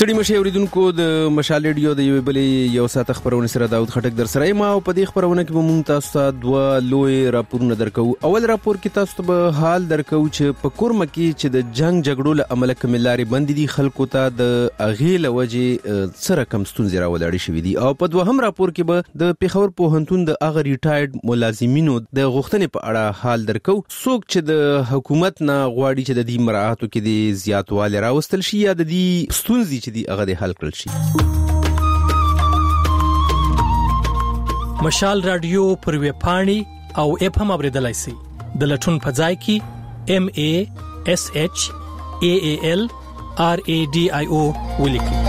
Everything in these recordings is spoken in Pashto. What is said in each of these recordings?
ستړي مشه اوریدونکو د مشال ریډیو د یوې بلې یو ساعت خبرونه سره داود خټک در سره ما او په دې خبرونه کې به مونږ تاسو ته دوه لوی راپورونه درکو. اول راپور کې تاسو ته حال درکو چې په کورمه کې چې د جنگ جګړو له عمله کملاري بند دي خلکو ته د اغیل وجه سره کم ستونزې راولړې شوې دي. او په دوهم راپور کې به د پیښور پوهنتون د اغه ریټایرډ ملازمینو د غوښتنې په اړه حال درکو. څوک چې د حکومت نه غواړي چې د دې مراعاتو کې د زیاتوالی راوستل شي یا د دې ستونزې چې دی هغه د حل کړل شي. مشال رادیو پر ویب پاڼې او اپ هم اوریدلای شئ. د لټون په ځای کې MASHAALRADIO ولیکئ.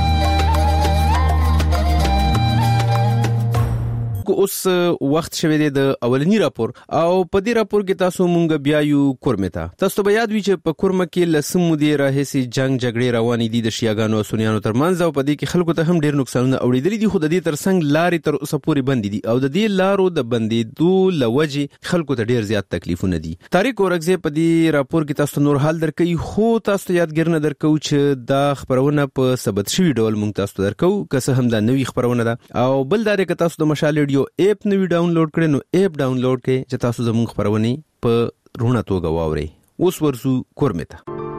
اوس وخت شوه دی د اولنی راپور او په دې راپور کې تاسو مونږ بیا یو کورمتا. تاسو به یاد وي چې په کورمه کې لسمو دی راهسي جنگ جګړې روانې دي د شیعاګانو او سنیانو ترمنځ او په دې کې خلکو ته هم ډېر نقصانونه اوریدلي دي. خو د دې ترڅنګ لارې تر اوسه پورې بند دي او د دې لارو د بندېدو لوجه خلکو ته ډېر زیات تکلیفونه دي. طارق اورغزی په دې راپور کې تاسو نور حال درکې خو تاسو ته یادګر نه درکو چې دا خبرونه په ثبت شوی ډول مونږ تاسو درکو که څه هم دا نوې خبرونه ده. او بل دا چې تاسو د مشال ریډیو اپ نوی ډاونلوډ کړئ نو اپ ډاونلوډ کړئ چې تاسو زموږ خبرونه په رونه توګه واورئ. اوس ورسو کورمتا.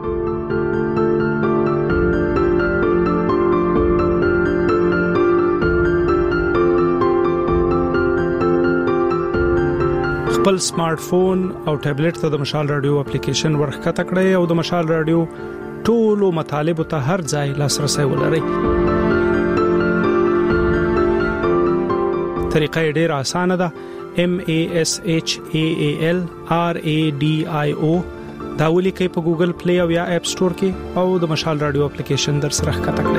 خپل سمارټ فون او ټابلیټ ته د مشال رادیو اپلیکیشن ورخکته کړئ او د مشال رادیو ټولو مطالبه ته هر ځای لاسرسي ولرئ. طریقه ډیر اسانه ده. MASHAALRADIO دا ولیکئ په ګوګل پلی او یا اپ سٹور کې او د مشال رادیو اپلیکیشن در سره ښکته کړئ.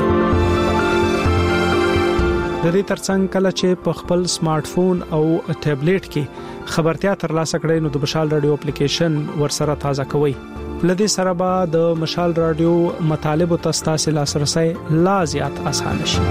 د دې ترڅنګ کله چې په خپل سمارټ فون او ټابلیټ کې خبرتیا ترلاسه کړئ نو د مشال رادیو اپلیکیشن ورسره تازه کوئ. لدې سره به د مشال رادیو مطالب او تاسو لاسرسي لا زیات اسانه شي.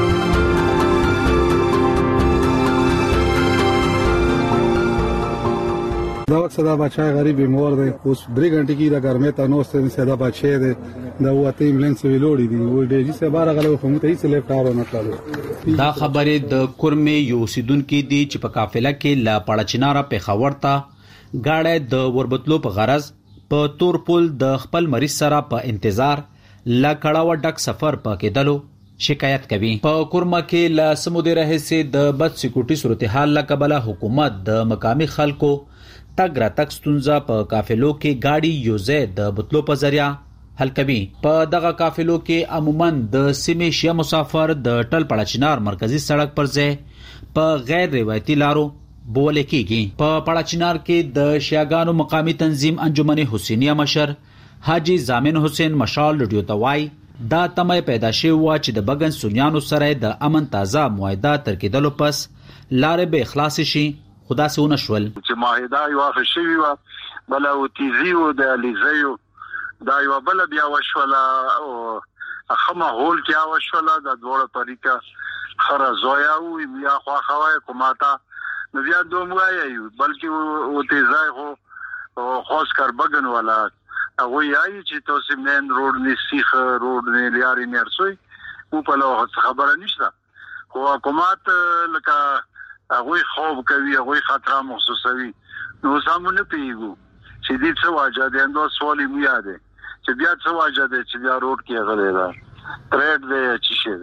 دا وخت صدا بچای غریب بیمار دی اوس 3 غنټې کې دا ګرمه ته نو ستنه صدا بچای دی دا وته ایمبولانس ویلوړي دی و ډېری سه بار غلو خو مته هیڅ لیپټاپ نه کړو. دا خبره د کورمه یو سیدون کې دی چې په قافله کې لا پړچناره پیښور ته گاډه د وربتلو په غرض په تورپول د خپل مریض سره په انتظار لا کړهو ډک سفر پکې دلو شکایت کوي. په کورمه کې لا سمودي رهسي د بد سکیورټي صورتحال لکبله حکومت د مقامی خلکو تګ را تک ستونزه په قافلو کې گاډي یوزه د بوتلو په ذریعہ حل کوي. په دغه قافلو کې عموما د سیمې شیا مسافر د ټل پړچنار مرکزی سړک پر ځای په غیر روایتي لارو بول کېږي. په پړچنار کې د شیاګانو مقامی تنظیم انجمن حسینیه مشر حاجی زامن حسین مشال ریډیو توای دا تمه پیدا شوی و چې د بغن سنیانو سره د امن تازه معاهده تر کېدلو پس لارې به اخلاص شي. خدا سونه شول چې معاهده یو اخشوي و بل او تیزی و د الیزیو دا یو بل بیا وشوله او اخمه هول کې وشوله د دوړه طریقه خره زویا او بیا خو خوای کوماتا نو بیا دومره یو بلکې او تیزای خو خاص کار بغن ولا او یای چې تاسو مین روډ نسیخ روډ نه لیاري مرسوي او په لو خبره نشته خو حکومت لکه هغه خوب کوي هغه خطر محسوسوي نو سامونه پیګو چې دې څه واجه ده اندو سوالي مو یاده چې بیا څه واجه ده چې بیا روډ کې غلې ده ترېډ ده چې شه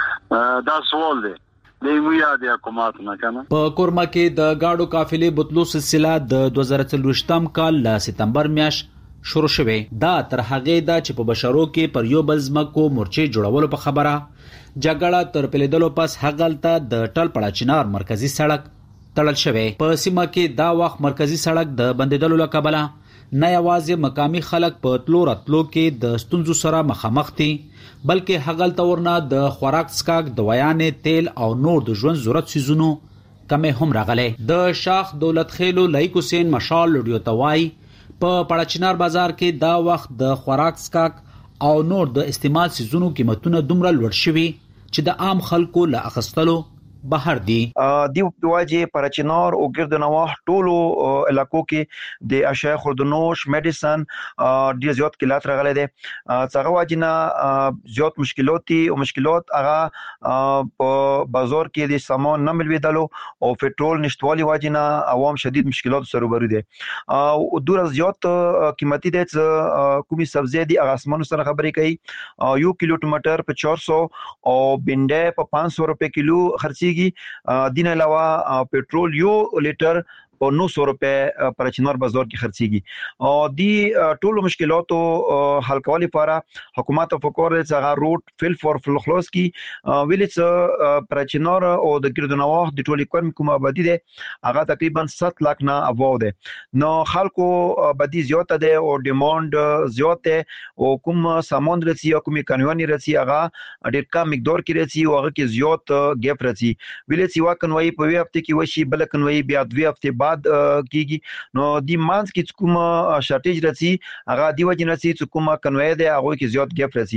دا سوال ده دې مو یاده حکومت نه کنه. په کورمه کې د گاډو قافلې بوتلو سلسله د 2023 کال ل سپتمبر میاشت شروع شوه. دا تر هغه دا چې په بشرو کې پر یو بل ځمکو مورچې جوړولو په خبره جګړه تر پلیدلو پس هغلته د ټل پړچنار مرکزی سړک تړل شوی. په سیمه کې دا وخت مرکزی سړک د بندیدلو لکبله نه یوازې مقامی خلک په تلو راتلو کې د ستونزو سره مخامخ دي بلکې هغلته ورنه د خوراک سکاک دویانې تیل او نور د ژوند ضرورت سيزونو کمه هم راغله. د شاخ دولت خېلو لایق حسین مشال ریډیو توای په پړچنار بازار کې دا وخت د خوراک سکاک او نور د استعمال سيزونو قیمتونه دومره لوړ شوي چې د عام خلکو له اخستلو بهر دي. دی واجه پرچینار او ګرد نواح ټولو علاقو کې د اشیاء خوردنوش میډیسن ډیر زیات کلات راغلي دي. څنګه واجنه زیات مشکلات هغه په بازار کې د سامان نه ملويدلو او پټرول نشټوالي واجنه عوام شدید مشکلات سره روبرو دي. او دور زیات قیمتي دي کومي سبزی دي هغه اسمانو سره خبرې کوي. 1 کیلو ټماټر په 400 او بنډه په 500 روپے کیلو خرڅيږي. دین علاوه پټرول 1 لیټر په 900 روپے پر چنار بازار کې خرڅيږي. او دی ټولو مشکلاتو حل کولو لپاره حکومت فکر لري چې روټ فل فور فلخلوس کې ویلې پر چنار او د ګردو نواح د ټولي کوم آبادی ده هغه تقریبا 7 لک نه ابو ده. نو خلکو بدی زیات ده او ډیماند زیات ده او کوم سامان رسي او کوم قانوني رسي هغه ډیر کم مقدار کې رسي او هغه کې زیات ګیپ رسي. ویلې چې واکنوي په وی هفته کې وشي بل کنوي بیا 2 هفته بعد کیږي. نو دی مانس کې کوم شارټیج رسي هغه دی وجه رسي چې کوم کنوي ده هغه کې زیات ګیپ رسي.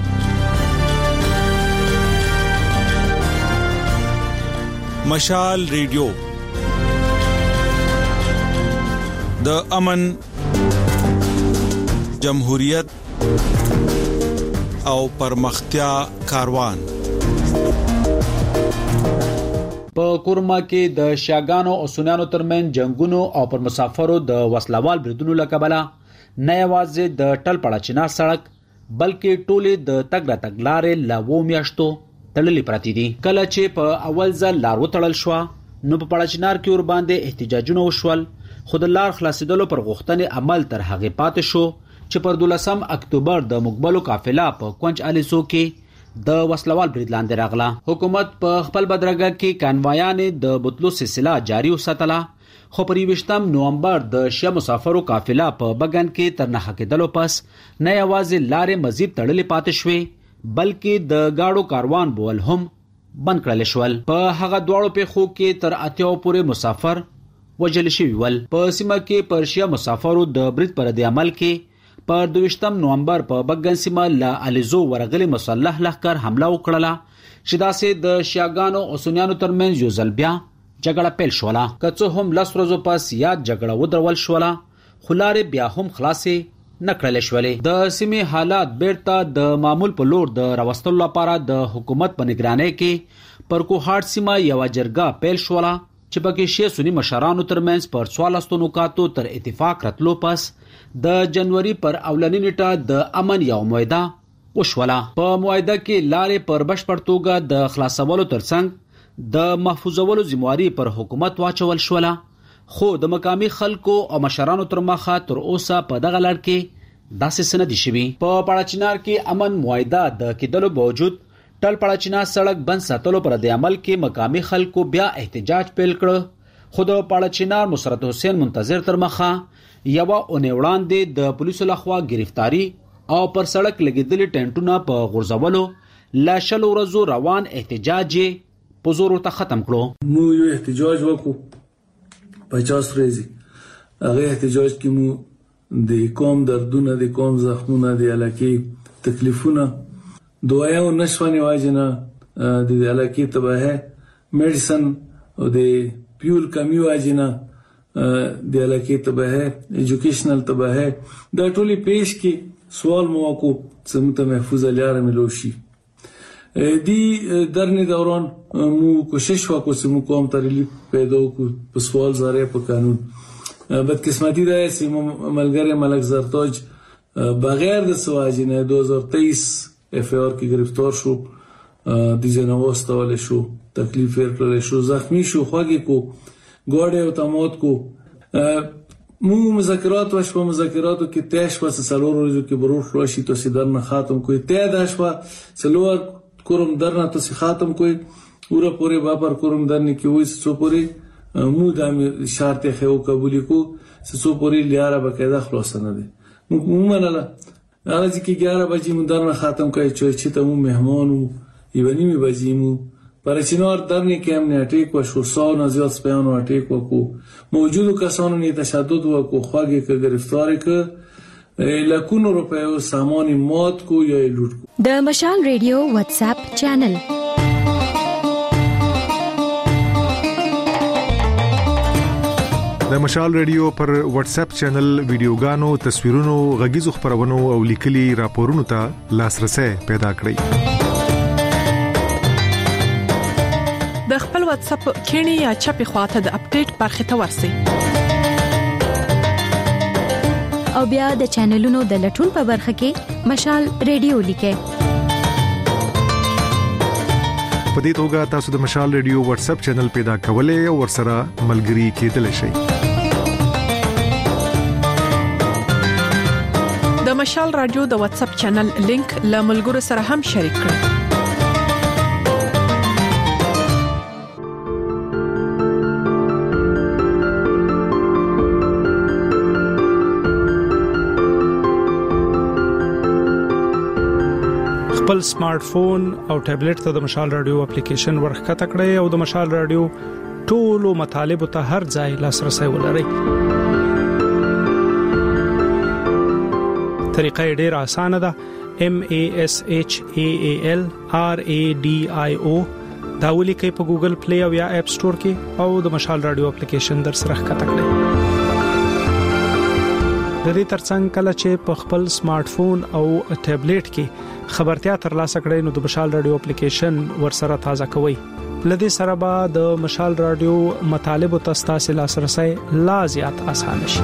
مشال ریډیو د امن جمهوریت او پرمختیا کاروان. په کورما کې د شاګانو او سنانو ترمن جنگونو او پر مسافرو د وسلوال بریدونو لکبله نه یوازې د ټل پړاچینا سړک بلکې ټوله د تګ را تګ لارې لاو میاشتو تړلې پراتی دي. کله چې په اول ځل لار وتړل شو نو په پړاچینار کې ور باندې احتجاجونه وشول خود لار خلاصیدلو پر غوښتنې عمل تر هغه پاتې شو چې پر 12 اکتوبر د مقبلو قافله په کونج الیسو کې د وسلوال برید لاندې راغله. حکومت په خپل بدرګه کې کانوایانې د بوتلو سلسله جاری وساتله خو پر 20 نومبر د شیا مسافرو قافله په بغن کې تر نه کېدلو پس نه یوازې لارې مزید تړلې پاتې شوې بلکې د گاډو کاروان بول هم بند کړل شول. په هغه دواړو پیښو کې تر 80 پورې مسافر وجل شوي ول. په سیمه کې پر شیا مسافرو د برید پر د عمل کې پر 22 نومبر په بغن سیمه لا الیزو ورغلي مسلح لخر حمله وکړه چې داسې د شیاګانو او سنیانو ترمنځ یو ځل بیا جګړه پیل شوله. که هم لس ورځې پس یاد جګړه ودرول شوله خو لارې بیا هم خلاصې نکړل شولې. د سیمې حالات بیرته د معمول په لور د راوستلو لپاره د حکومت په نگرانۍ کې پر کوهاټ سیمه یو جرګه پیل شوله چې پکې شی سنی مشرانو ترمنځ پر 14 نکاتو تر اتفاق راتلو پس د جنوري پر اولنی نیټه د امن یو معاهده وشوله. په معاهده کې لارې پر بشپړ توګه د خلاصولو ترڅنګ د محفوظولو ذمہواری پر حکومت واچول شوله خو د مقامی خلکو او مشرانو تر مخه تر اوسه په دغه لړ کې داسې سندې شوي. په پړاچینار کې امن معاهده د کېدلو باوجود ټل پړاچینا سړک بند ساتلو پر د عمل کې مقامی خلکو بیا احتجاج پیل کړ خو د پړاچینار مسرت حسین منتظر تر مخه یو اونۍ وړاندې د پولیسو لخوا گرفتاری او پر سړک لګیدلي ټینټونه په غورځولو لا شل ورځو روان احتجاج په زور ورته ختم کړو. مو یو احتجاج وکړو 50 ورځې. هغه احتجاج کې مو د قوم دردونه د قوم زخمونه د علاقې تکلیفونه دوایو نشوانه واجنه د علاقې تباہه میډیسن او د پیول کمی واجنه د علاقې تباہه ایجوکیشنل تباہه دا ټولي پیش کې سوال موکو سمته محفوظ لار ملوشي دی درنی دوران مو کوشش وکړو چې مو قوم ته ریلیف پیدا وکړو په سوال زاره په قانون. بدقسمتی ده چې ملګری ملک زرتاج بغیر د سواجینه 2023 اف آر کې گرفتار شو د جنواز تول شو تکلیف ورکړل شو زخمی شو خوږی کو ګوډه او تموت کو. مو مذاکرات وشو مذاکراتو کې تیش و سلور ورځو کې بروح راشي تو سیدر نه ختم کوي ته داشوا سلور کوم درنه ته ختم کوي پورا پوره بابر کوم درنه کې وې سو پوره مو د شرط خو قبول کو سو پوره لیاره بقاعده خلاص نه دي مو منله هغه چې 11 بجې مو درنه ختم کوي چې ته مو مهمانو یونی می بجې مو پرچینار درنه کې هم نه اٹیک و شو 100 نه زیات سپیانو اٹیک وکړو موجودو کسانو نه تشدد وکړو خواږه کې گرفتار ک لکونو روپیو سامان موت کو یا لوټ کو. د مشال ریډیو واتس اپ چینل د مشال ریډیو پر واتس اپ چینل ویډیوګانو تصویرونو غږیزو خبرونو او لیکلي راپورونو ته لاسرسي پیدا کړئ د خپل واتس اپ کینی یا چپی خواته د اپډیټ برخه ته ورسی او بیا د چینلونو د لټون په برخه کې مشال ریډیو لیکه په دې توګه تاسو د مشال ریډیو واتس اپ چینل پیدا کولای او ورسره ملګري کېدلی شئ د مشال رادیو د واتس اپ چینل لینک له ملګرو سره هم شریک کړئ خپل سمارټ فون او ټابلیټ ته د مشال رادیو اپلیکیشن ورخته کړئ او د مشال رادیو ټولو مطالب ته هر ځای لاسرسي ولرئ. طریقه ډیره اسانه ده. MASHALRADIO دا ولیکئ په ګوګل پلی او یا اپ سٹور کې او د مشال رادیو اپلیکیشن در سره ښکته کړئ. د دې ترڅنګ کله چې په خپل سمارټ فون او ټابلیټ کې خبرتیا ترلاسه کړئ نو د مشال رادیو اپلیکیشن ورسره تازه کوئ. لدې سره به د مشال رادیو مطالب او تاسو لاسرسي لا زیات اسانه شي.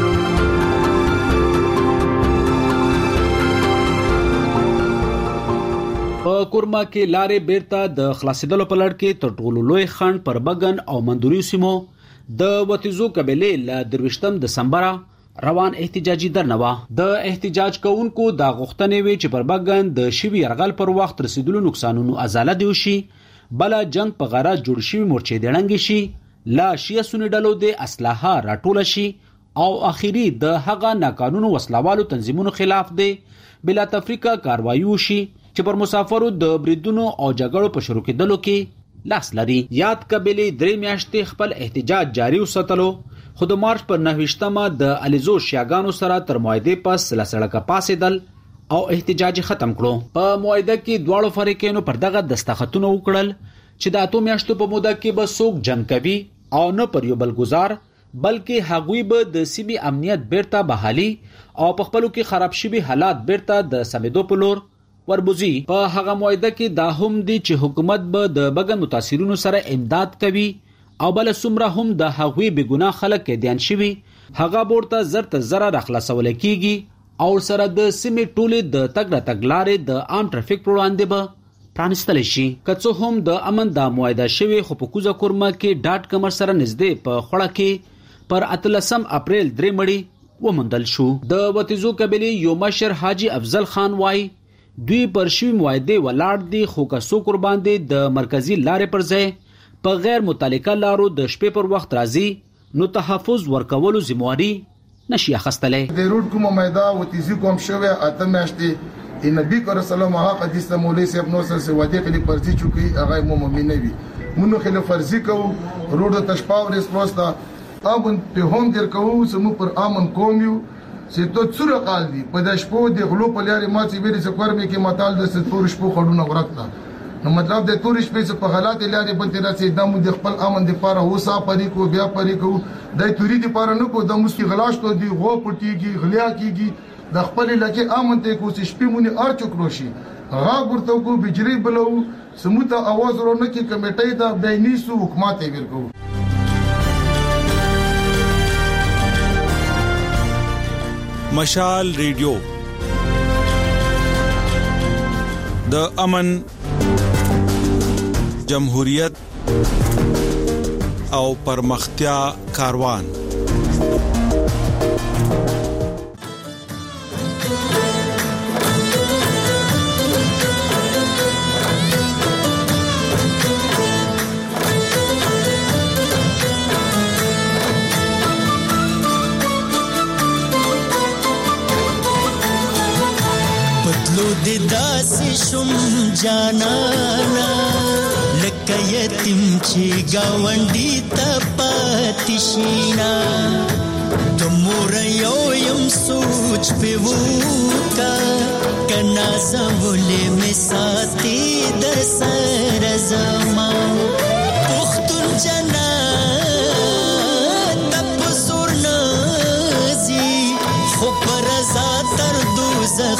په کورما کې لارې بیرته د خلاصېدلو په لړ کې تر ټولو لوی خنډ پر بغن او مندوري سیمو د وتیزو قبيله ل 23 دسمبر روان احتجاجي درنوا د احتجاج کوونکو د غوښتنې وی چې پر بغن د شوی يرغل پر وخت رسیدلو نقصانونو ازاله دی شي بل جنگ په غرض جوړ شوی مورچې دړنګ شي لا شیعه سنی ډلو د اسلحه راټول شي او اخیری د هغه ناقانونو وسلوالو تنظیمونو خلاف دی بلا تفریقه کاروایي شي چې پر مسافرو د بریدونو او جګړو په شروع کېدلو کې لاس لري. یاد قبيله 3 میاشتې خپل احتجاج جاری وساتلو خو د مارچ پر 9مه د الیزو شیاګانو سره تر موعده پس سلسله پاسېدل او احتجاج ختم کړو. په موعده کې دواړو فریقینو پر دغه دستخطونه وکړل چې د 8 میاشتو په موده کې به څوک جنگ کوي او نه پر یو بل گزار بلکې هغوی به د سیمې امنیت بیرته بحالي او په خپلو کې خراب شوي حالات بیرته د سمیدو په لور وربوزي. په هغه موعده کې دا هم دي چې حکومت به د بغن متاثرینو سره امداد کوي او بل څومره هم د هغوی بګناه خلک کې دیان شوي هغه ورته زرت زره راخلاصول کیږي او سره د سیمې ټوله د تګ راتګلارې د عام ټرافیک پر وړاندې به پرانستل شي. کڅو هم د امن د موعده شوی خو په کوزه کورما کې ډاټ کمر سره نږدې په خوړه کې پر 13 اپریل 3 مړي ومندل شو. د وتیزو قبيله یو مشر حاجی افضل خان وای دوی پر شوی موعده ولاړ دي خو کڅو قربان دي د مرکزی لارې پر ځای په غیر متعلقه لارو د شپې پر وخت راځي نو تحفظ ورکولو ذمہواری نشي اخستلې. د روډ کومه میدا وتیزي کوم شوه اته میاشتې نبی کریم صلی الله علیه حدیث مولوی صاحب نو سره وادي خلی فرضي چوکي هغه مؤمن نه وي مونږ خلی فرضي کو روډ تشپاو ریسپوستا امن په هم در کوو سمو پر امن کومیو چې تو څوره قال دي په د شپو د غلو په لارې ما چې ویل چې کورمه کې متال د ستور شپو خړونه ورکړه نو مطلب د تور شپې په حالات لارې بنته راځي د مو د خپل امن د پاره وسا پرې کو بیا پرې کو د توري د پاره نه کو د مسکی غلاش ته دی غو پټيږي غلیا کیږي د خپل لکه امن ته کو چې شپې مونږه ارچو کروشي غا ورته کو بجری بلو سموته आवाज ورونه کې کمیټې دا بینیسو حکومت یې ورکو. مشال ریډیو د امن جمهوریت او پرمختیا کاروان داسې شم جانانا لکه یتیم چې گاونډي ته پاتې شینا تمور یو یم سوچ په وکا کنا زولې می ساتي در سره زما پختون جنات تپو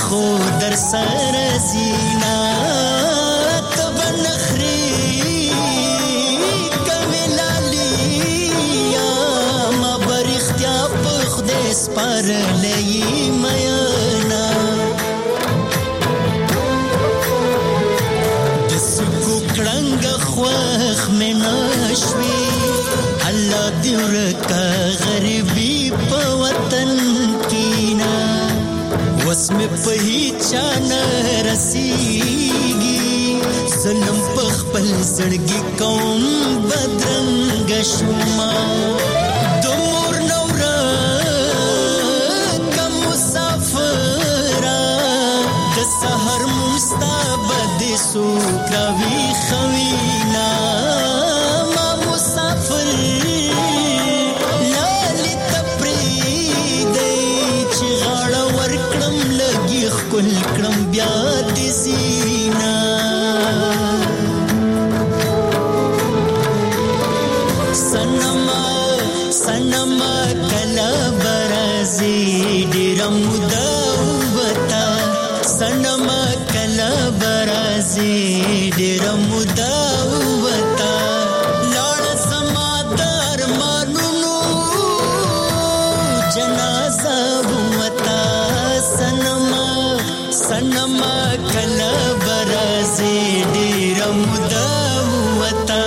خو در سره زینا تبن خري کملالی یا ما برختیا په خدای سپارلې مینا د سکو کړنګ خوخ مې نشوي الله دې ورکا غریبي په وطن کینا وسم په هیڅ نه رسیږي ظلم په خپل زړګي کوم بدرنګ شوما د مور نور کم مسافر د سحر مستبد سو کوي خوینا ما مسافر لالي تپریدې چې غاړه ورکړم لګي خپل کړم بیا د سینا سنما کلا برازي ډیر مودا وتا سنما کلا برازي ډیر مودا وتا لاړ سما در مانونو جنازه وتا سنما کلا برازي ډیر مودا وتا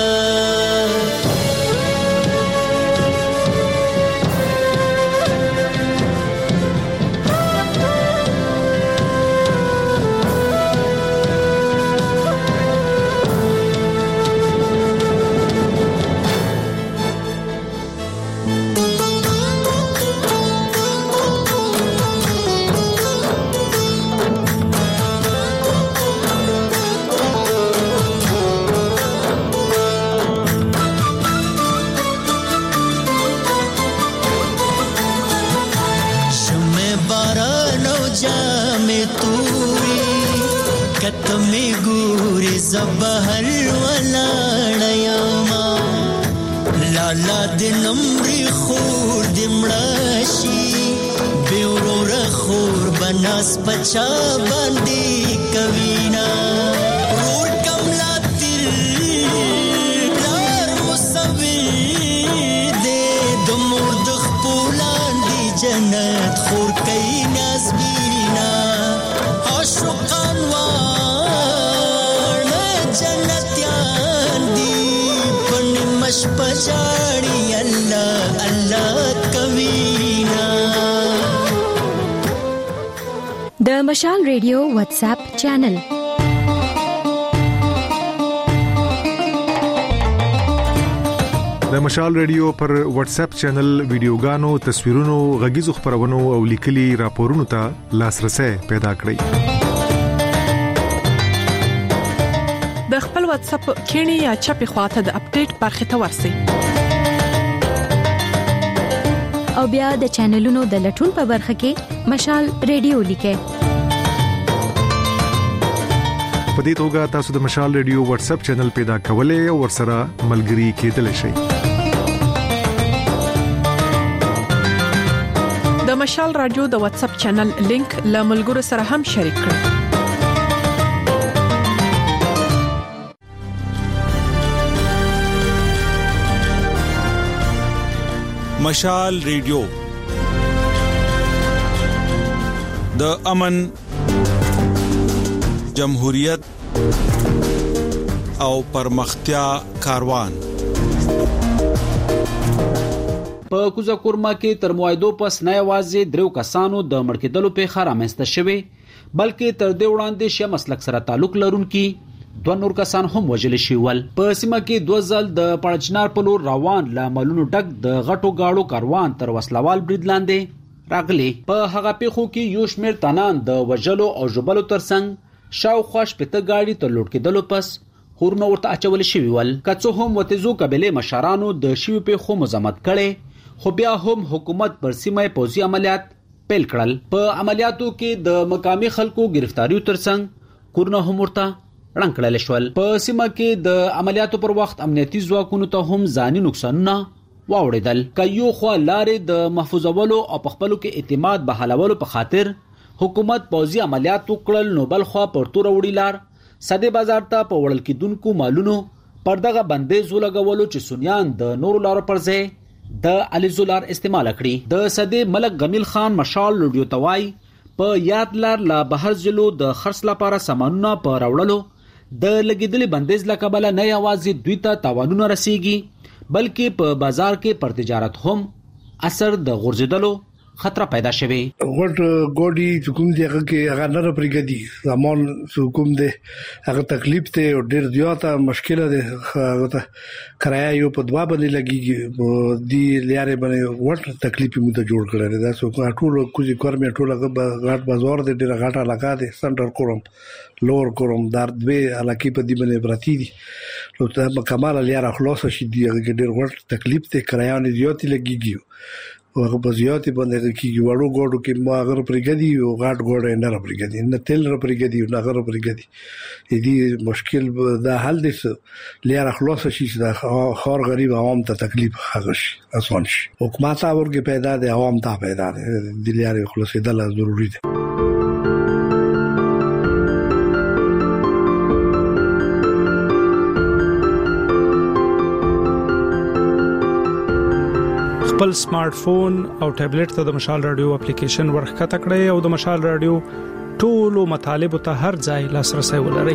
کتمی ګوري زبهر ولاړیما لالا د نمرې خور د مړشي بیورور خور بناس بچا باندې کوینا ور کملا تیر لار مسوي دې د مور د خپلان دی جنت خور کای نازبینا عاشقان جنتیان دی پنی مش پچاڑی اللہ اللہ کوینا د مشال ریډیو واتس اپ چینل د مشال ریډیو پر واتس اپ چینل ویډیوګانو تصویرونو غږیزو خبرونو او لیکلي راپورونو ته لاسرسي پیدا کړئ د خپل واتس اپ کینی یا چپی خواته د اپډیټ برخه ته ورسئ او بیا د چینلونو د لټون په برخه کې مشال ریډیو لیکه په دې توګه تاسو د مشال ریډیو واتس اپ چینل پیدا کولای او ورسره ملګري کېدلی شئ د مشال رادیو د واتس اپ چینل لینک له ملګرو سره هم شریک کړئ مشال ریډیو د امن جمهوریت او پرمختیا کاروان په کوزه کورما کې تر موعدو پس نه یوازې درو کسانو د مړکېدلو په خاطر امسته شوی بلکې تر دې وړاندې شه مسلک سره تعلق لرونکي دوه نور کسان هم وژل شول په سیمه کې دوه ځل د پړچنار په لور روان لاملونو ډک د غټو گاړو کاروان تر وسلوال برید لاندې راغلي په هغه پیخو کې یو شمېر تنان د وژلو او ژوبلو ترڅنګ شاوخوا شپته گاډي ته لوټ کېدلو پس خورنه ورته اچول شوی ول کڅو هم وتزو قبيله مشرانو د شیو پیخو مزمت کړي خو بیا هم حکومت پر سیمه پوځي عملیات پیل کړل په عملیاتو کې د مقامی خلکو گرفتاریو ترڅنګ کورنه هم ورته رنګ کړل شول په سیمه کې د عملیاتو پر وخت امنیتي ځواکونو ته هم ځاني نقصانونه واوړېدل کایو خو لارې د محفوظولو او په خپلو کې اعتماد بحالولو په خاطر حکومت پوځي عملیات وکړل نو بل خوا پر تور وړیلار سده بازار ته په وړل کېدونکو مالونو پر دغه بندیز ولګولو چې سنیان د نور لارو پر ځای د الیزولار استعمال کړي. د سده ملک غمیل خان مشال لډیو توای په یاد لار لا بهر ځلو د خرڅ لپاره سامانونه پر راوړلو د لګیدلې بندیز لکبل نه یوازې دوی ته تاوانونه رسیږي بلکې په بازار کې پر تجارت هم اثر د غورځیدلو خطر پیدا شوی. غټ ګوډي حکومت هغه کې هغه نه پرګدي زمون حکومت ده هغه تکلیف ته او ډیر زیاته مشکله ده هغه کرایه یو په دوا باندې لګي دی لارې باندې وړ تکلیف مو ته جوړ کړل دا سو ټول کوزي کورمه ټول غټ بازار دې ډیر غټه علاقه ده سنټر کوم لور کوم در دوی علاقې په دې باندې پراتی دي نو ته کمال لاره خلاص شي دی هغه ډیر وړ تکلیف ته کرایه نه زیاتې لګيږي هغه په زیاتې باندې کې وړو ګوډو کې ما غره پرګدي او غاټ ګوډه نه پرګدي نه تل را پرګدي نه غره پرګدي دې مشکل دا حل دي لاره خلاص شي چې خار غریب عوام ته تکلیف هغه آسان شي حکومت اورګه پیدا دي عوام ته پیدا دي د لاره خلاصې د ضروري دي. خپل سمارټ فون او ټابلیټ ته د مشال رادیو اپلیکیشن ورخته کړئ او د مشال رادیو ټولو مطالب ته هر ځای لاسرسي ولرئ.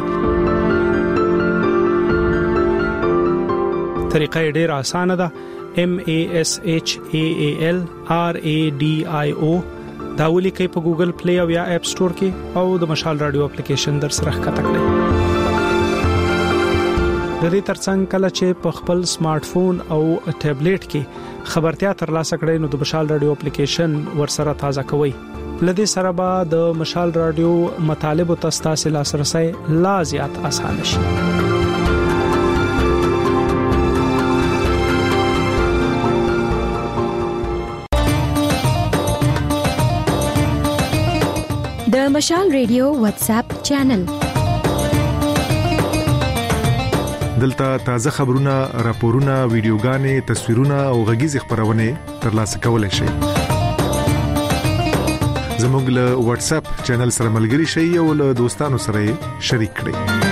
طریقه ډیره اسانه ده. MASHAAL RADIO دا ولیکئ په ګوګل پلی او یا اپ سٹور کې او د مشال رادیو اپلیکیشن در سره ښکته کړئ. د دې ترڅنګ کله چې په خپل سمارټ فون او ټابلیټ کې خبرتیا ترلاسه کړئ نو د مشال رادیو اپلیکیشن ورسره تازه کوئ. لدې سره به د مشال رادیو مطالب او تاسو لاسرسي لا زیات آسان شي. د مشال رادیو واتس اپ چینل دلته تازه خبرونه، راپورونه، ویډیوګانې، تصویرونه او غږیز خبرونه ترلاسه کولای شئ. زموږ له واتس اپ چینل سره ملګري شئ او له دوستانو سره شریک کړئ.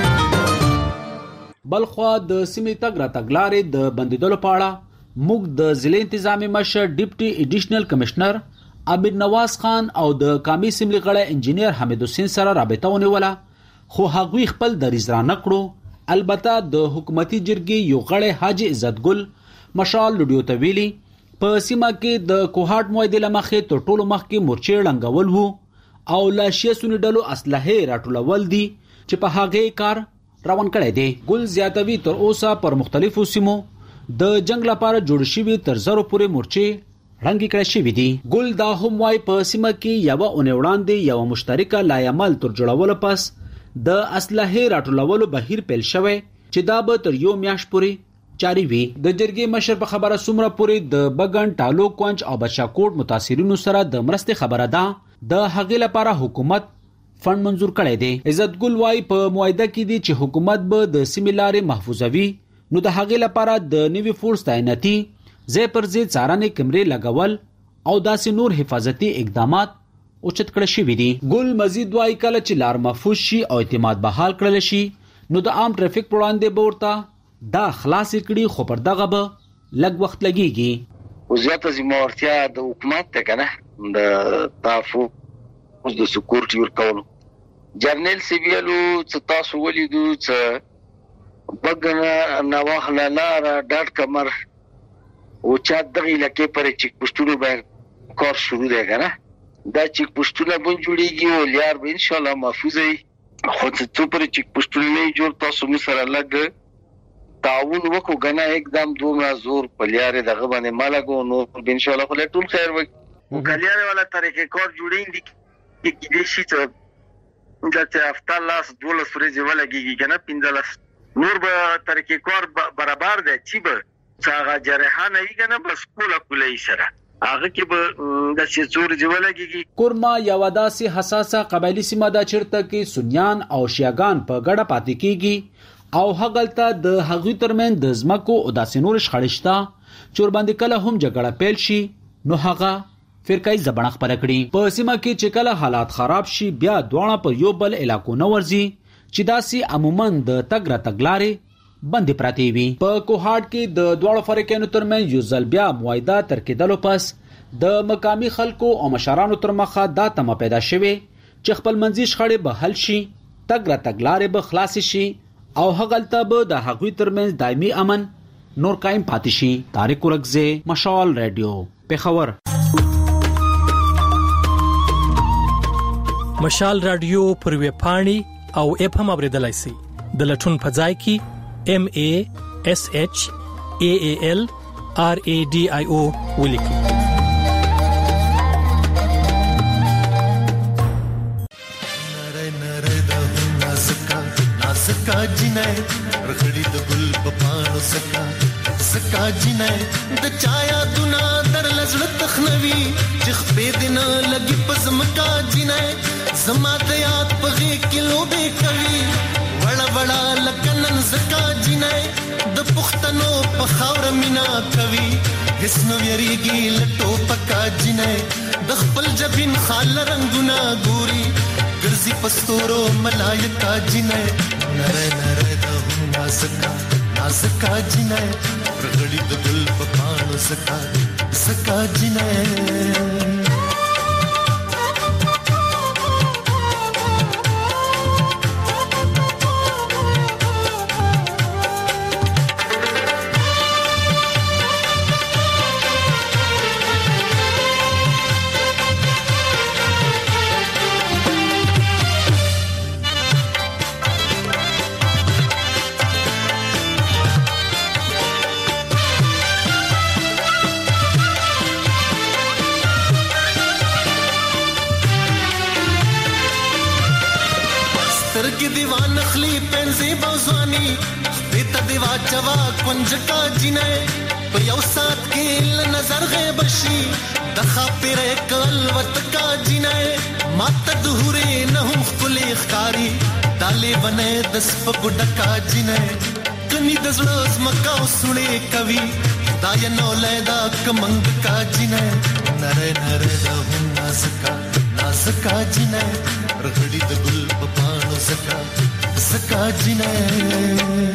بلخوا د سیمې تګ را تګلارې د بندیدلو په اړه موږ د ضلع انتظامی مشر ډیپټي ایډیشنل کمشنر عبد نواز خان او د قومي اسمبلی غړی انجینیر حمید حسین سره رابطه ونیوله خو هغوی خپل دریځ را نکړو. البته د حکومتي جرګې یو غړی حاجی عزت ګل مشال لډیو ته ویلي په سیمه کې د کوهاټ موعده لمخې تر ټولو مخکې مورچې لنګول وو او لا شیسونی ډلو اسلحه راټولول دي چې په هغه کار روان کړي دي. ګل زیاتوي تر اوسه پر مختلفو سیمو د جنگ لپاره جوړ شوی تر زرو پورې مورچې رنګ کړي شوی دي. ګل دا هم وايي په سیمه کې یو اونې وړاندې یو مشترکه لایعمل تر جوړولو پس د اسلحه راټولولو بهیر پیل شوی چې دا به تر یو میاشت پورې جاری وي. د جرګې مشر په خبره سومره پورې د بغن ټالو کونج او بچاکوټ متاثرینو سره د مرستې خبره ده د هغې لپاره حکومت فند منزور کړی دی. عزت ګل وايي په موعده کې دي چې حکومت به د سیمې لارې محفوظوي نو د هغې لپاره د نوي فورس تعیناتي ځای پر ځای څارنې کمرې لګول او داسې نور حفاظتي اقدامات اوچت کړی شوی دي. ګل مزید وايي کله چې لار محفوظ شي او اعتماد بحال کړل شي نو د عام ټریفیک پر وړاندې ورته دا خلاص کړي خو پر دغه به لږ وخت لګيږي. وزارت ذمہورتیا د حکومت ته کنه د تحفظ د سکیورټي ورکولو جرنل سیویلو تاسو ولیدو چې بغنا نواخلا لار ډاټ کمر او چا دغه لکه پر چیک پوسټونو باندې کار شروع دی کنه دا چیک پوسټونه بون جوړیږي او لار به ان شاء الله محفوظ وي. خو څه پر چیک پوسټونه نه جوړ تاسو مو سره لګ تعاون وکړو غنا एकदम دومره زور په لار دغه باندې مالګو نو ان شاء الله خله ټول خیر وي. وکلیار والا طریقې کار جوړیږي کې دې شي ته چې هفته لاس 12 ورځې ولګيږي کنه 15 نور به طریقې کار برابر دی چې به څنګه جرحانه یې کنه بس کوله یې سره هغه کې به د شزور جوړلګي. کورما یو داسې حساسه قبایلی سیمه د چرته کې سنیان او شیعاګان په ګډه پاتې کیږي او هغلته د هغوی ترمن د زمکو او داسې نور شخړشتا چور باندې کله هم جګړه پیل شي نو هغه فرقای زبڼه خپل کړي. په سیمه کې چې کله حالات خراب شي بیا دواړه په یو بل علاقو نه ورځي چې داسې عموما د تګ را تګلارې بندې پراته وي. په کوهاټ کې د دواړو فریقونو ترمنځ یو ځل بیا معاهده تر کېدلو پس د مقامی خلکو او مشرانو تر مخه دا تمه پیدا شوه چې خپل منځي شخړې به حل شي، تګ را تګلارې به خلاص شي او هغلته به د هغوی ترمنځ دایمي امن نور قائم پاتې شي. طارق ورکزه، مشال رادیو، پیښور. مشال رادیو پر ویب پاڼې او اپ هم اوریدلای شئ. د لټون په ځای کې MASHALRADIO ولیکئ. سکا جنای رخړی د ګل په پاڼو سکا جنای د چایا دنا در لزړ تخنوي چې خپې دنا لګي پزمکا جنای زما د یاد په غي کلو به کوي وړ وړ لکنن سکا جنای د پختنو په خاور مینا کوي هیڅ نو یریږي لټو پکا جنای د خپل جبین خال رنگونه ګوري ګرځي پستورو ملایکا جنای نره نره د نازکا جنای رغړی د ګل په پاڼو سکا جنای. دیوان خلی پنځي بوزواني پته دیوا چوا کنجکا جنای په یو سات کې نظر غیب شي د خاطر کل وتکا جنای مات دهوري نه هم خپل ښکاری دالې بنه د سپګډکا جنای کني د زړه مکا وسړې کوي دا نو لیدا کمنګ کا جنای نره نره د نازکا جنای رغړی د ګل په پاڼو سکا جنای.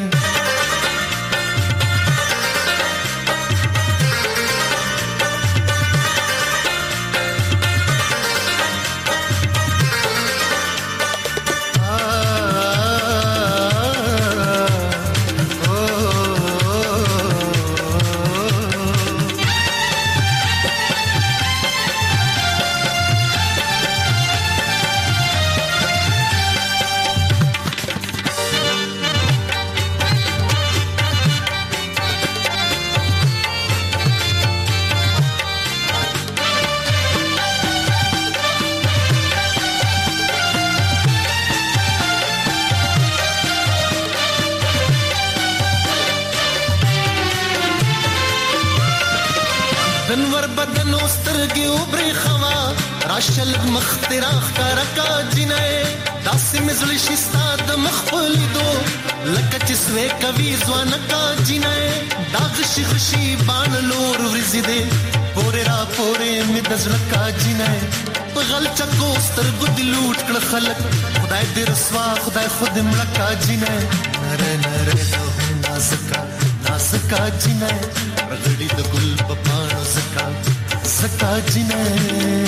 دنور بدن اوسترګي وبري خوا راشل مختراخ کارکا جنای داسې مزل شستا د مخفل دو لکه چې سوي کوي ځوان کا جنای داغ شي خوشي بان لور ورزيده پورې را پورې می دزل کا جنای په غل چکو سترګو د لوټ کړ خلک خدای دې رسوا خدای خود ملکا جنای نره نره نازکا جنای رغړی د ګل په پاڼو سکا جنای.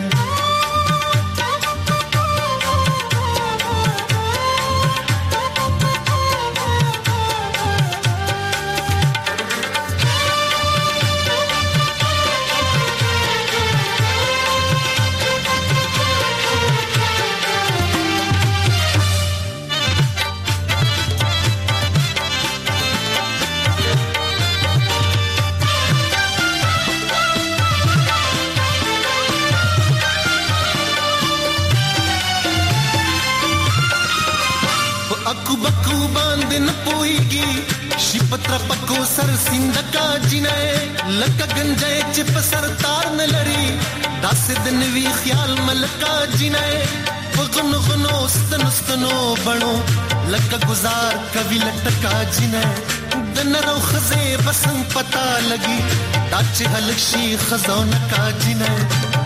बकू बांधन पोईगी शिपत्र पको सर सिंधका जिनाए लका गंजाए चिप सरतार न लड़ी दास दिन वी ख्याल मलका जिनाए वगन गनो स्तनो बनो लका गुजार कवि लटका जिनाए दिन रो खजे बसंग पता लगी दाच हलक्षी खजौन का जिनाए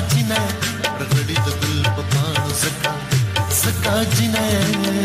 جنای رغړی د ګل په پاڼو زکا جنای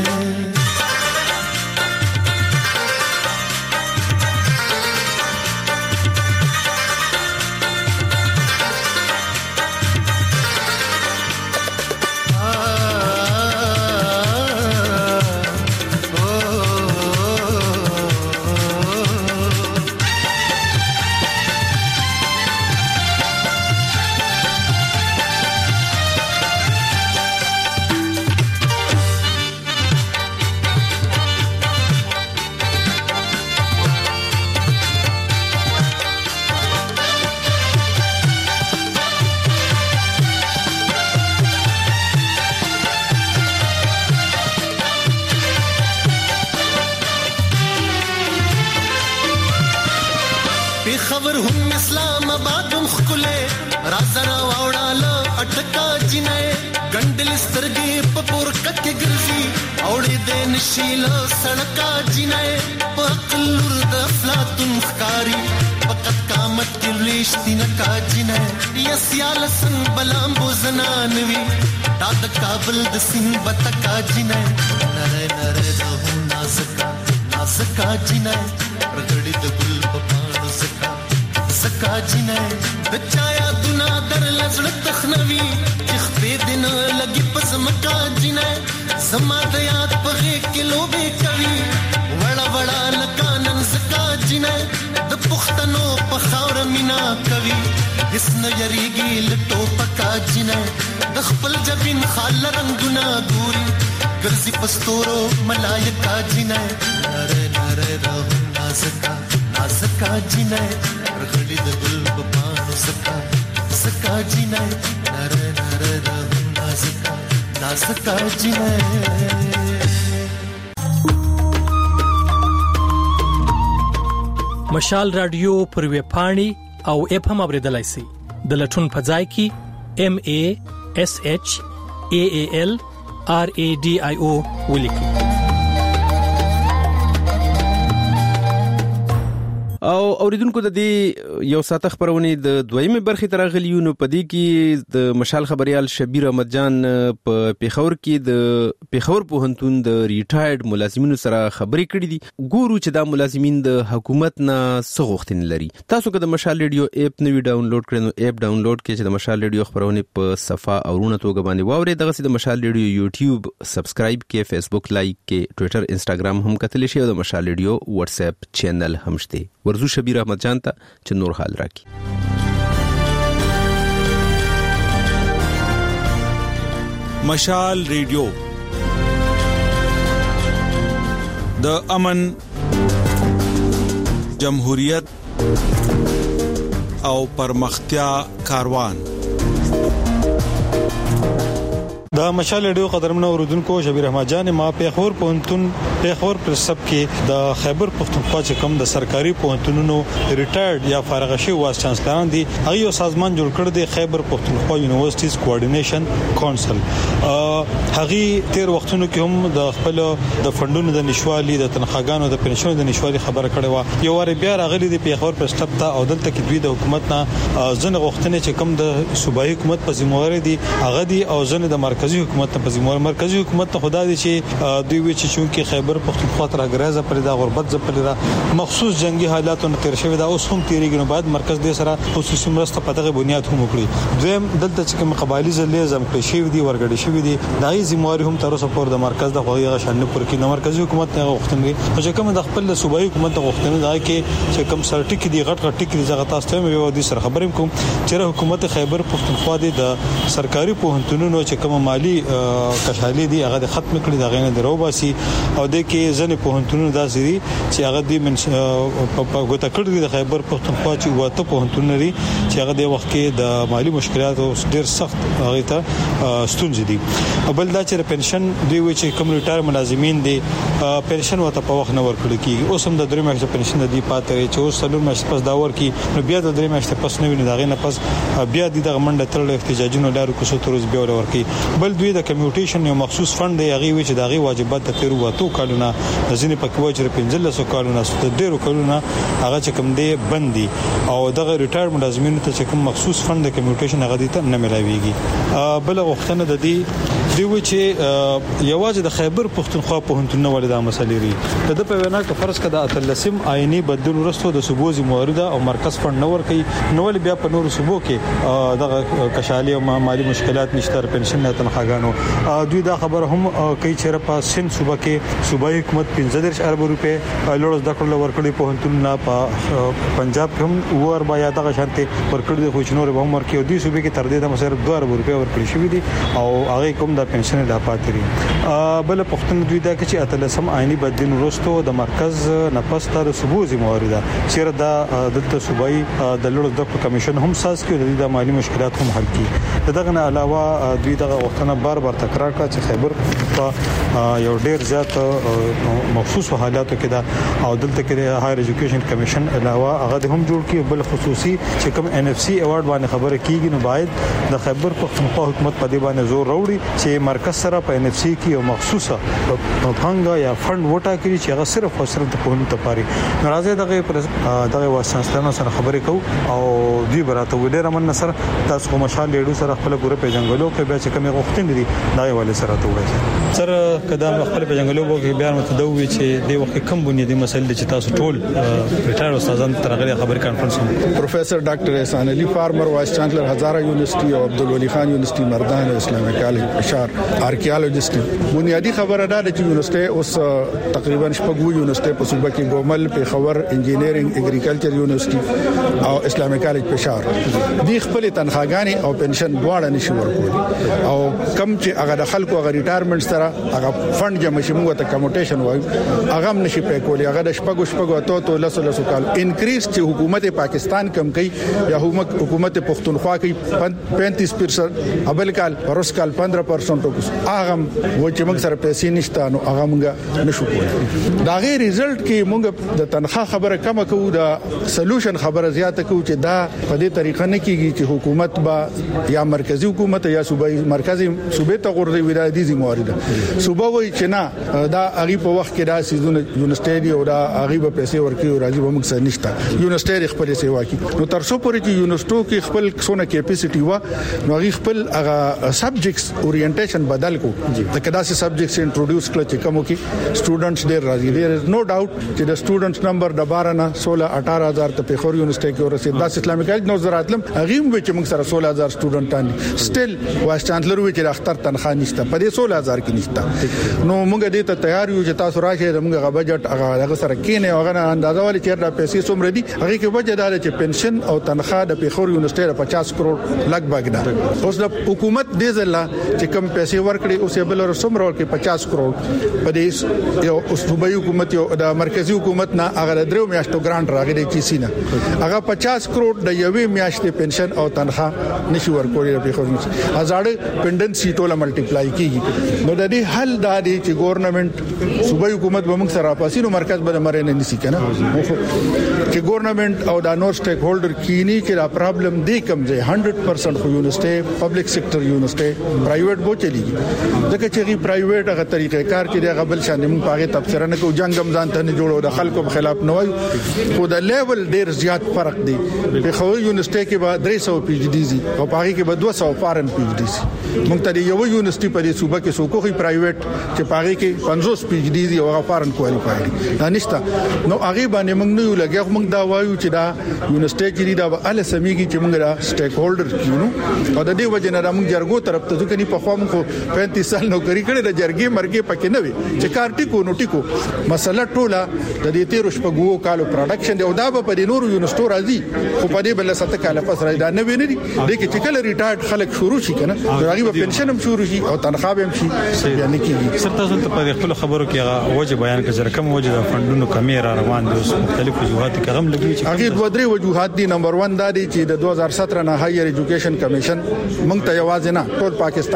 خبر هم اسلام آباد خله رازنا واړاله اٹکا جنې ګندل سترګې په پور کته ګرځي اورې د نشیل سړکا جنې په کلور د افلاطون ښکاری فقط قامت کې لښتینه کا جنې یسیال سن بلام بوزنانوي دا د کابل د سین بتکا جنې نره نره د هم نازکا جنې رغړی د ګل په پاڼو زکا جنې د چایا دنا در لزړ تخنوي چې خپې دین لګي پزمکا جنې سما د یاد په کلو به کوي وړا وړا لکانن زکا جنې د پختنو په خاور مینا کوي اسن یریږي لټو پکا جنې د خپل جبین خال رنگونه ګوري ګرځي پستورو ملایکا جنې نره نره راو نازکا جنې رغړی د ګل په پاڼو زکا جنې نره نره راو نازکا جنې مشال رادیو پر وی پاڼي او اف هم اوریدلای شي د لټون په ځای کې MASHALRADIO ولیکي. او اوریدونکو د دې یو ساعت خبرونه د دویمه برخه ترغلیو نو پدې کې د مشال خبريال شبیر احمد جان په پیښور کې د پیښور پوهنتون د ریټایرډ ملازمینو سره خبرې کړې دي. ګورو چې دا ملازمین د حکومت نه څه غوښتنې لري. تاسو که د مشال ریډیو اپ نوی ډاونلوډ کړئ نو اپ ډاونلوډ کړئ چې د مشال ریډیو خبرونه په صفه او رونه توګه باندې واورئ. دغه سي د مشال ریډیو یوټیوب سبسکرایب کړئ، فیسبوک لایک کړئ، ټوئیټر انستګرام هم کتلی شئ او د مشال ریډیو واتس اپ چینل هم شته. ورزو شبیر احمد جان ته چې نور حال راکړي. مشال ریډیو د امن، جمهوریت او پرمختیا کاروان. د مشال ریډیو قدرمنو اوردونکو شبیر احمد جان ما پیښور پوهنتون پیښور پر سب کې د خیبر پختونخوا چې کوم د سرکاري پوهنتونونو ریټایرډ یا فارغ شوي وایس چانسلران دي هغه یو سازمان جوړ کړ دی خیبر پختونخوا یونیورسيټیز کوارډینیشن کونسل. هغه تیر وختونو کې هم د خپل د فندونو د نشوالي د تنخواګانو د پنشنونو د نشوالي خبره کړې و. یو وار بیا راغلي دی پیښور پر سب ته او دلته کې دوی د حکومت نه ځنه غوښتنې چې کوم د صوبایي حکومت په ذمہواری دي هغه دي او ځنه د مرکزی حکومت په ذمہ مرکزی حکومت ته خدای دي چې دوی وی چې چونکی خیبر پختونخوا تر غرازه پر د غربت زپلره مخصوص جنگي حالاتو تیر شوی دا اوس هم تیریږي نو بعد مرکز دې سره خصوصي مرسته په دغه بنیاد هم وکړي. دویم دلته چې کوم قبایلی ځلې زم کې شوی دي ورګړي شوی دي دای ذمہواری هم تر اوسه پر د مرکز د خوغه شان پر کې نو مرکزی حکومت ته غوښتنې چې کوم د خپل صوبایي حکومت ته غوښتنې دا کې چې کوم سرټیک دي غټ غټ ټیک دي زغه تاسو ته یو دي سره خبرم کوم چې حکومت خیبر پختونخوا د سرکاري پوهنتونونو چې کوم مالی کشالي دي هغه ختم کړي دا غینه درو باسي او د کې ځنې پوهنتونونو داسې دي چې هغه د په ګوته کړي د خیبر پختونخوا چې وته پوهنتون لري چې هغه د وخت کې د مالی مشکلات او ډیر سخت هغه ته ستونزې دي. بل دا چې پنشن دی وی چې کوم ریټایر ملازمین دي پنشن وته په وخت نه ورکړي کیږي. اوس هم د درې میاشتې پنشن دی پاتې چې اوس سلور میاشتې پس دا ورکی نو بیا د درې میاشتې پس نه ویني دا غینه پس بیا د منډه ترل احتجاجونو لارو کوڅو تروز بیا ورکی. بل بل دوی د کمیوټیشن یو مخصوص فند دی هغه وی چې دغه واجبات د 13 کالونه ځینې پکې وجر 15 کالونه ست ډیرو کالونه هغه چې کوم دی بندي او دغه ریټایرمنټ ازمینو ته چې کوم مخصوص فند د کمیوټیشن هغه دي ته نه ملایويږي. بل وختونه د دې دوی چې یوازې د خیبر پښتونخوا په هنتونه ولدا مسلې لري د په وینا کې فرض کړه اتلسم آئینی بدل ورستو د صوبوزي موارده او مرکز فند نور کوي نو ول بیا په نور صوبو کې دغه کشالي او مالی مشکلات نشته پنشن نه تنخواګانو دوی دا خبر هم کوي چې په سند صوبه کې صوبایي حکومت 15 ارب روپے لوړ د کړل ورکړي په هنتونه په پنجاب هم ور بیا دغه شانته ورکړي خو چې نور به عمر کې دوی صوبې کې تر دې د مسیر 2 ارب روپے ورکړي شوې دي او هغه کوم د پنشن لا پاتري. بل پښتون دوی دا چې اتلسم آئینی بدلون ورستو د مرکز نفس تر صوبوزي موارده چیرې دا د صوبایي د لوړ د کمیشن هم ساز کې د مالی مشکلات هم حل کړي. دغه نه علاوه دوی دغه وختونه بار تکرار کړ چې خیبر په یو ډیر زیات مخصوص حالاتو کې دا او دلته کې د هایر ایجوکیشن کمیشن علاوه هغه هم جوړ کړي بل خصوصي چې کوم NFC ایوارډ باندې خبره کیږي نو باید د خیبر پختونخوا حکومت په دې باندې زور راوړي چې مرکز سره په NFC کې یو مخصوصه پنګا یا فند وټا کړي چې هغه صرف او صرف د پونه تپاري. ناراضه دغه واسطانو سره خبرې کو او دوی براته وډیر من نصر تاسو مشال لیډو سره خپل ګوره په جنگلو کې بیا چې کومه غوښتنې دي دا والے سره ته وایي سره کدا خپل په جنگلو کې بیا متدوي چې د وخت کم بنیادی مسایل چې تاسو ټول ریټایر استادان ترغه خبر کانفرنس پروفیسر ډاکټر احسان علي فارمر وایس چانسلر هزاره یونیورسيټي او عبدالولي خان یونیورسيټي مردان اسلامي کالج اشار آرکیالوجیست بنیادی خبره ده چې یونیورسيټي اوس تقریبا شپږ یونیورسيټي په صوبه کې ګومل پیښور انجینرینګ اګریکلچر یونیورسيټي او اسلامي کالج پېښور دی خپل تنخواګانی او پنشن دواړه نشي ورکول او کم چې هغه د خلکو هغه ریټایرمنټ سره هغه فند جمع شي موږ ته کمیوټیشن وایي هغه نشي پې کولی هغه د شپږ ته لسو کال انکریز چې حکومت پاکستان کم کوي یا حکومت پښتونخوا کوي 35% ابل کال پروس کال 15% هغه و چې موږ سره پیسې نشته نو هغه موږ نشو کولی دا غیر رزلټ کې موږ د تنخواه خبره کم کوو د سولوشن خبره زیاته کوو چې دا په دې طریقه نه کیږي چې حکومت با یا مرکزی حکومت یا صوبایي مرکزی صوبې ته غوړي ولایتي موارده صوبه وای چې نه دا هغه په وخت کې دا سيزونه یونیورسيټي او دا هغه په پیسې ورکړي او راځي به موږ سره نشته یونیورسيټي خپل سیوا کوي نو تر څو پورې چې یونیورسيټو کې خپل څونه کیپاسيټي و نو هغه خپل هغه سبجیکټس اورینټیشن بدل کو ځکه دا سي سبجیکټس انټروډوس کړل چې کوم کې سټوډنټس ډېر راځي there is no doubt چې د سټوډنټس نمبر د 12 نه 16-18,000 ته پیښور یونیورسيټي کې ورسېد د اسلامي کالج نو زراتلم هغه هم چې موږ سره 16,000 سټوډنټان دي سټیل وایس چانسلر وی چې اختر تنخواه نشته په دې 16,000 کې نشته نو موږ دې ته تیار یو چې تاسو راشئ موږ غو بجټ هغه سره کینې هغه اندازه ولې چې د پیسې څومره دي هغه کې وجه دا چې پنشن او تنخواه د پیښور یونیورسيټي 50 کروڑ لګبګ ده اوس د حکومت دې ځله چې کم پیسې ورکړي اوس یې بل څومره ورکړي 50 کروڑ په دې یو صوبایي حکومت یو د مرکزی حکومت نه هغه درو میاشتو ګرانټ راغلي چې سینه هغه 50 کروڑ د یوې میاشتې پنشن او تنخواه نشي ورکولې په خو هزاره پندنسي ټوله ملټیپلای کیږي نو د دې حل د دې چې ګورنمنت صوبایي حکومت به موږ سره پاسینو مرکز به مرنه نسی کنه چې ګورنمنت او د نور سټیک هولډر کینی چې دا پرابلم دی کم ځای 100% خو یونیورسيټي پبلک سېکټر یونیورسيټي پرایویټ بو چلیږي ځکه چې پرایویټ هغه طریقې کار کې د غبل شان موږ پاغه تفسیر نه کو جنگم ځان ته نه جوړو د خلکو خلاف نه وای خو د لیول ډیر زیات فرق دی په خو یونیورسيټي کې به 300 پی ایچ ډی سي او پاغه کې به 200 فارن پی ایچ ډی سي موږ ته یو یونیورسيټي په دې صوبه کې سوکو خي پرایویټ چې پاغه کې 50 پی ایچ ډی سي او فارن کوالیفاید دا نشته نو هغه باندې موږ نه یو لګي موږ دا وایو چې دا یونیورسيټي کې دا ال سميږي چې موږ دا سټیک هولډر کینو او د دې وجه نه موږ جرګو طرف ته ځکه نه په خو موږ 35 سال نوکری کړې د جرګې مرګې پکې نه وي چې کار ټیکو نو ټیکو مسله ټوله د دې 13 شپږو کالو پروډکشن دی او دا په دې نورو یونیورسيټو راځي خو په دې بل سات کاله پس راځي دا نه ویني دي چې کله ریټایرډ خلک شروع شي کنه راغي په پنشن هم شروع شي او تنخواه هم شي یعنی کیږي سر تاسو ته په خپل خبرو کې وجه بیان کړئ کوم وجه د فندونو کمی را روان دي مختلف وجوهات کغم لګوي چې هغه دوه درې وجوهات دي نمبر 1 دا دي چې د 2017 نه هایر ایجوکیشن کمیشن موږ ته یوازې نه ټول پاکستان ته بجټ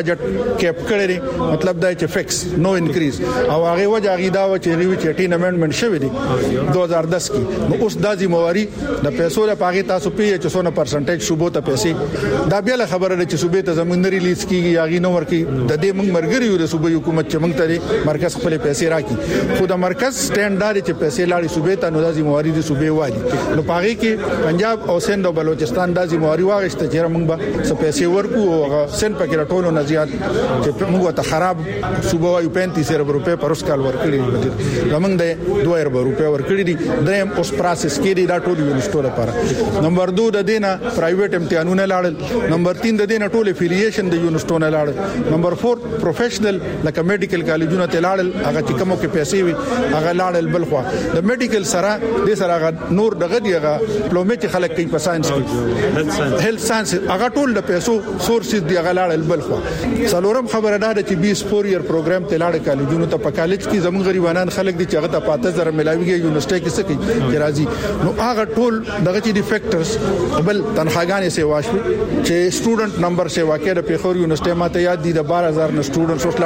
بجټ کیپ کړی مطلب دا چې فکس نو انکریز او هغه وجه غیدا و چې ریوی 18 امندمنت شوی دی 2010 کې نو اوس د ذمہواری د پیسو له پاغي تاسو پیه چې 100% صوبو ته پیسې دا بیا خبره ده چې صوبې ته زمونږ ریلیز کیږي یاغي نو ورکی د دې موږ مرګري یو د صوبې حکومت چې موږ ته مرکز خپل پیسې راکړي خو د مرکز سټانډارد چې پیسې لاړي صوبې ته نو د ذمہواری د صوبې والی نو پاغي کې پنجاب او سند او بلوچستان د ذمہواری واغشته چې موږ به څه پیسې ورکو او سند پکې راټولو نه زیات چې موږ ته خراب صوبه یو 35 روپے پر اوس کال ورکړي زمونږ د 2 روپے ورکړي دي دریم اوس پروسس کې دي دا ټول یونیورسيټو لپاره نمبر 2 د دینه پرایویټ امتحانونه لاړل نمبر 3 د دینه ټول افیلیشن د یونیورسيټو نه لاړل نمبر 4 پروفیشنل لکه میډیکل کالجونه ته لاړل هغه چې کومو کې پیسې وي هغه لاړل بلخوا د میډیکل سره د سره هغه نور دغه دیغه ډیپلومه چې خلک کوي په ساينس کې هیلث ساينس هغه ټول د پیسو سورسز دی هغه لاړل بلخوا څلورم خبره ده چې 24 ایئر پروګرام ته لاړ کالجونو ته په کالج کې زموږ غریبانان خلک دي چې هغه ته 5000 ملاويږي یونیورسيټي کې څه کوي راځي نو هغه ټول دغه چې دی فیکټرز بل تنخواګانې سیوا شوي چې سټوډنټ نمبر سیوا کې د پیښور یونیورسيټي ماته یاد دي د 12000 نه سټوډنټس اوس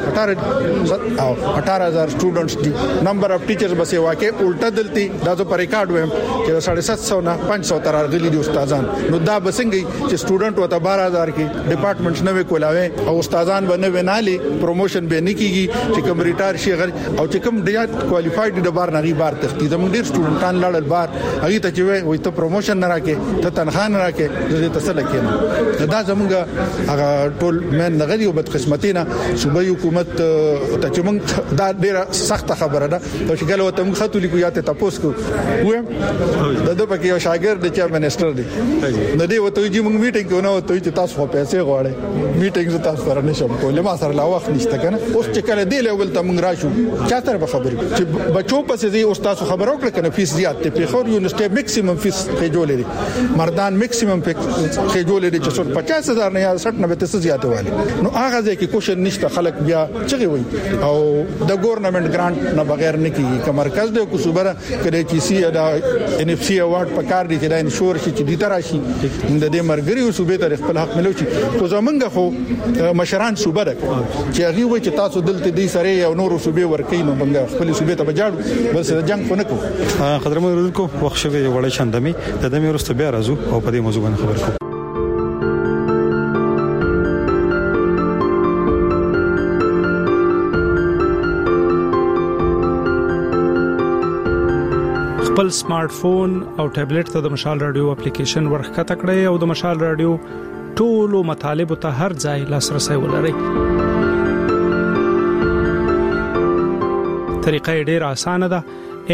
لاړ 18000 سټوډنټس دي نمبر اف ټیچرز به سیوا کې الټا دلتي دا زه په ریکارډ ویم چې 750 نه 500 تر غلي دي استادان نو دا بسنګي چې سټوډنټ وته 12000 کې ډپارټمنټس نه وکولاوي او استادان باندې ونالي پروموشن به نه کیږي چې کوم ریټایر شي او چې کوم ډیات کوالیفاید د بار نغي بار تختی زموږ ډیر سټوډنټان لاړل بار هغه ته چې وي ته پروموشن نه راکې ته تنخواه نه راکې زه ته څه لکه دا زموږ هغه ټول من نغدي او بدقسمتینا صوبې حکومت ته چې موږ دا ډیره سخت خبره ده چې کله وته موږ خاطر لیکو یاته تاسو کو و د پکې یو شاګرد چې منسٹر دی نه دی وته چې موږ میټینګ کوو نو ته چې تاسو په پیسې غواړئ میټینګ تاسو سره نشم کولای ما سره لا وخت نشته کنه اوس چې کله دی له ول ته موږ راشو چا تر به خبرې چې بچو پسې دی استاد خبرو کړ کنه فیس زیات ته په خور یونیورسيټي میکسیمم فیس خېجول لري مردان میکسیمم خېجول لري چې 50000 نه یا 60 90 څه زیاته والی نو هغه ځکه کوشش نشته خلک بیا چغي وي او د ګورنمنت ګرانټ نه بغیر نه کیږي که مرکز دی کو صوبره کړي چې سی دا ان اف سی اوارد په کار دي چې دا انشور شي چې دي تراشي د دې مرګري او صوبې ته خپل حق ملو شي خو زمونږ خو مشران صوبره چې هغه وي چې تاسو دلته دي سره یو نور صوبې ورکې نو بنګ خپل صوبې ته بجاړو بس د جنگ کو نه کو خضرمو ورکو وخت شوی وړه شاندمي د دمه ورسته بیا راځو او په دې موضوع باندې خبر کوو خپل سمارټ فون او ټابلیټ ته د مشال رادیو اپلیکیشن ورخته کړئ او د مشال رادیو ټولو مطالب ته هر ځای لاسرسي ولرئ. طریقه ډیره اسانه ده.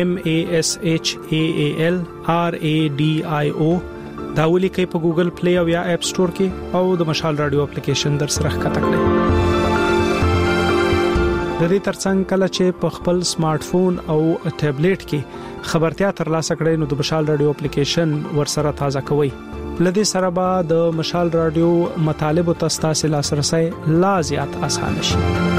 MASHAAL RADIO دا ولیکئ په ګوګل پلی او یا اپ سٹور کې او د مشال رادیو اپلیکیشن در سره ښکته کړئ. د دې ترڅنګ کله چې په خپل سمارټ فون او ټابلیټ کې خبرتیا ترلاسه کړئ نو د مشال رادیو اپلیکیشن ورسره تازه کوئ. لدې سره به د مشال رادیو مطالب او تاسو لاسرسي لا زیات اسانه شي.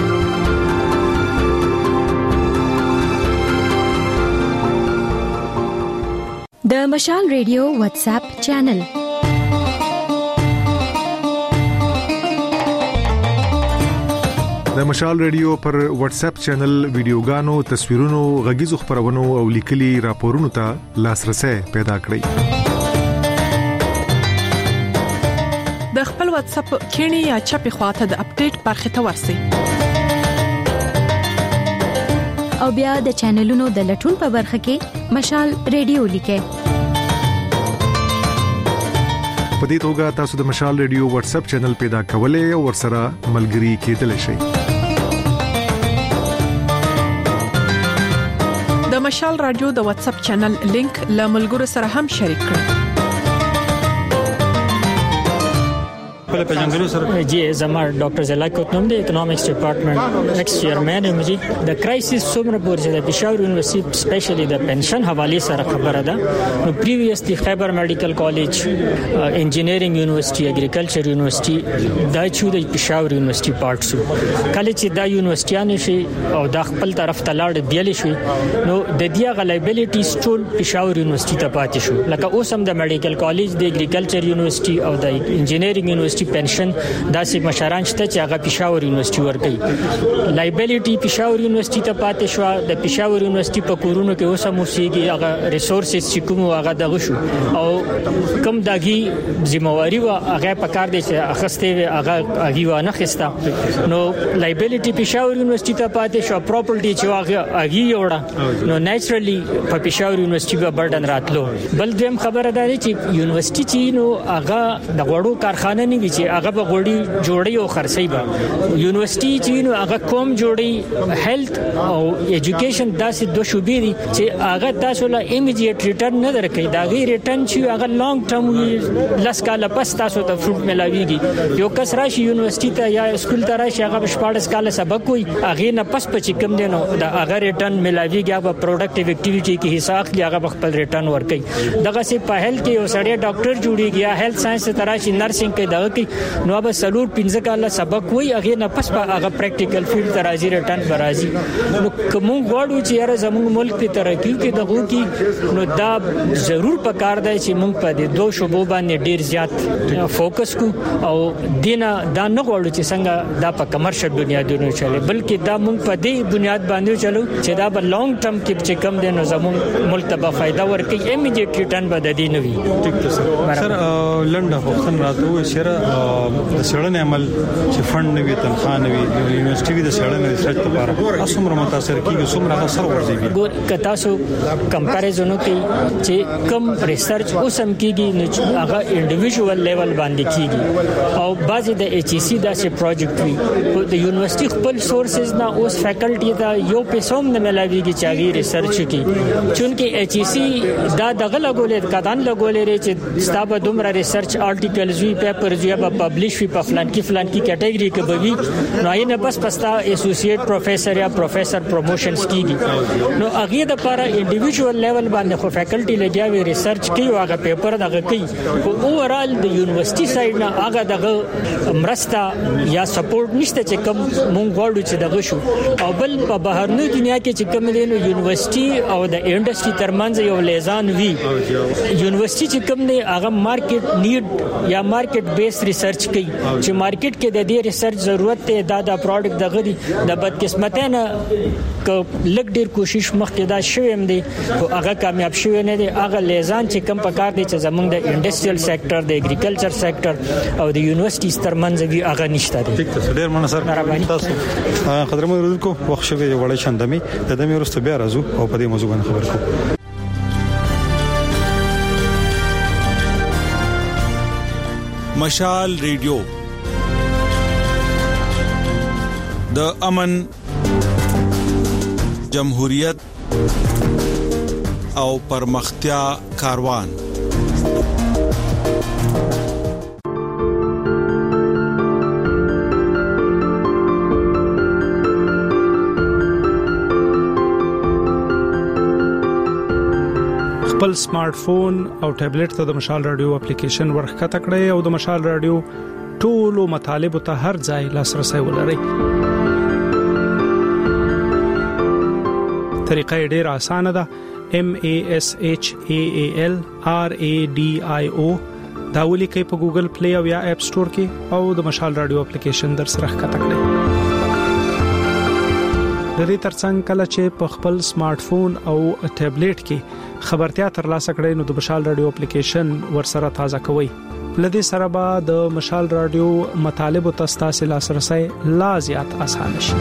د مشال ریډیو واتس اپ چینل د مشال ریډیو پر واتس اپ چینل ویډیوګانو تصویرونو غږیزو خبرونو او لیکلي راپورونو ته لاسرسي پیدا کړئ. د خپل واتس اپ کینی یا چپی خواته د اپډیټ برخه ته ورسئ او بیا د چینلونو د لټون په برخه کې مشال ریډیو لیکئ. په دې توګه تاسو د مشال ریډیو واتس اپ چینل پیدا کولای او ورسره ملګري کېدلی شئ. د مشال رادیو د واتس اپ چینل لینک له ملګرو سره هم شریک کړئ. जी जमार डॉक्टर ज़िला कोतनम दे इकोनॉमिक्स डिपार्टमेंट एक्स चेयरमैन है मुझे द क्राइसिस सोमरपुर से द पेशावर यूनिवर्सिटी स्पेशली द पेंशन हवाले से खबर है नो previously Khyber medical college engineering university agriculture university द छु द पेशावर यूनिवर्सिटी पार्ट सु कॉलेज द यूनिवर्सिटी ने शي او د خپل طرف تلاړ دیل شي نو د دې غلیبیلیټی سټول Peshawar university ته پاتې شو لکه اوس هم د میډیکل کالج د اګریکلچر یونیورسيټي او د انجینیرینګ یونیورسيټي یونیورسيټي پنشن داسې مشران شته چې هغه پېښور یونیورسيټي ورکوي. لایبیلیټي پېښور یونیورسيټي ته پاتې شو. د پېښور یونیورسيټي په کورونو کې اوس هم اوسېږي. هغه ریسورسز چې کوم هغه دغه شو او کم داګي ذمہواری وا هغه په کار دي چې اخسته هغه هغه نه خستا. نو لایبیلیټي پېښور یونیورسيټي ته پاتې شو. پراپرټي چې هغه یوړه نو نیچرلی په پېښور یونیورسيټي به برډن راتلو. بل دیم خبره ده چې یونیورسيټي چې نو هغه د غوړو کارخانه نه وي چې هغه به غوړي جوړي او خرڅي به. یونیورسيټي چې نو هغه کوم جوړي هیلث او ایجوکیشن داسې دوه شوبې دي چې هغه تاسو له ایمیډیټ ریټرن نه درکې. دا غي ریټرن چې هغه لانګ ټرم وي لاس کاله پس تاسو ته فروټ ملاويږي. یو کس راشي یونیورسيټي ته یا سکول ته راشي هغه شپږ کاله سبق کوي هغه نه پس پچ کم دي نو دا هغه ریټرن ملاويږي. هغه پروډکټیو اکټیویټي کې حساب کې هغه خپل ریټرن ورکړي. دغه سي په هیلث کې یو سړی ډاکټر جوړیږي یا هیلث ساينس ته راشي نرسنګ کې دغه کې نو به سلور 15 کاله سبق کوي هغه نه پس هغه پریکټیکل فیلډ ته راځي ریټرن برازي. نو کوم غواړو چې یاره زموږ ملک ته ترقی کې دغه کې نو دا ضرور پکار دی چې موږ په دې دوه شوبو باندې ډیر زیات فوکس کو او دینه دا نه غواړو چې څنګه دا په کمرشل بنیادونو چلے بلکې دا موږ په دې بنیاد باندې چلو چې دا به لانګ ټرم کې چې کم دی نو زموږ ملک ته به فائدہ ورکړي. ایمیډیټ ریټرن به د دې نه وي. ټیک ده سر لنډه وختن راته شره د سړنې عمل چې فند نه وي تنخواه نه وي یونیورسيټي د سړنې ریسرچ لپاره اسمره متاثر کیږي څومره اثر ورځي. ګور کتا سو کمپیریزن کوي چې کم ریسرچ اوسم کیږي نو هغه انډیویډوال لیول باندې کیږي او بعضی د ایچ ای سی داسې پروجیکټ وي د یونیورسيټي خپل سورسز نه اوس فیکلټي دا یو پیسوم نه ملاويږي چې هغه ریسرچ کوي. چونکه ایچ ای سی دا دغه لګولې کدان لګولې چې ستاسو دومره ریسرچ آرټیکلز وی پیپرز یا به پبلش وي په فلان کې کیټګوري کې به وي نو یې نه بس پستا ایسوسییټ پروفیسور یا پروفیسور پروموشنز کیږي. نو هغه د لپاره انډیویډوال لیول باندې خو فیکلټي لګیاوي ریسرچ کوي او هغه پیپر دغه کوي. او اوورال د یونیورسيټي سایډ نه هغه دغه مرسته یا سپورټ نشته چې کوم مونږ غواړو چې دغه شو. او بل په بهرنی دنیا کې چې کوم دی نو یونیورسيټي او د انډستری ترمنځ یو لیزان وی. یونیورسيټي چې کوم دی هغه مارکیټ نیډ یا مارکیټ بیس ریسرچ کوي چې مارکیټ کې د دې ریسرچ ضرورت ته دا پروډکټ دغه دی د بدقسمتۍ نه لګ ډیر کوشش مخکې دا شوم دی او هغه کامیاب شوی نه دی. هغه لیزان چې کم پکار دی چې زمونږ د انډستریال سېکټر د اګریکلچر سېکټر او د یونیورسيټي ترمنځ وی هغه نشته دی. ټیک ده ډیر مننه سر تاسو قدرمن ورودکو وخت شوی وړي شندمي د دمه ورسته بیا راځو او په دې موضوع باندې خبر کوو. مشال ریډیو د امن جمهوریت او پرمختیا کاروان. خپل سمارټ فون او ټابلیټ ته د مشال رادیو اپلیکیشن ورخکته کړئ او د مشال رادیو ټولو مطالب ته هر ځای لاسرسي ولرئ. طریقه ډیره اسانه ده. MASHAAL RADIO دا ولیکئ په ګوګل پلی او یا اپ سٹور کې او د مشال رادیو اپلیکیشن در سره ښکته کړئ. د دې ترڅنګ کله چې په خپل سمارټ فون او ټابلیټ کې خبرتیا ترلاسه کړئ نو د مشال رادیو اپلیکیشن ورسره تازه کوئ. لدې سره به د مشال رادیو مطالب او تاسو لاسرسي لا زیات اسانه شي.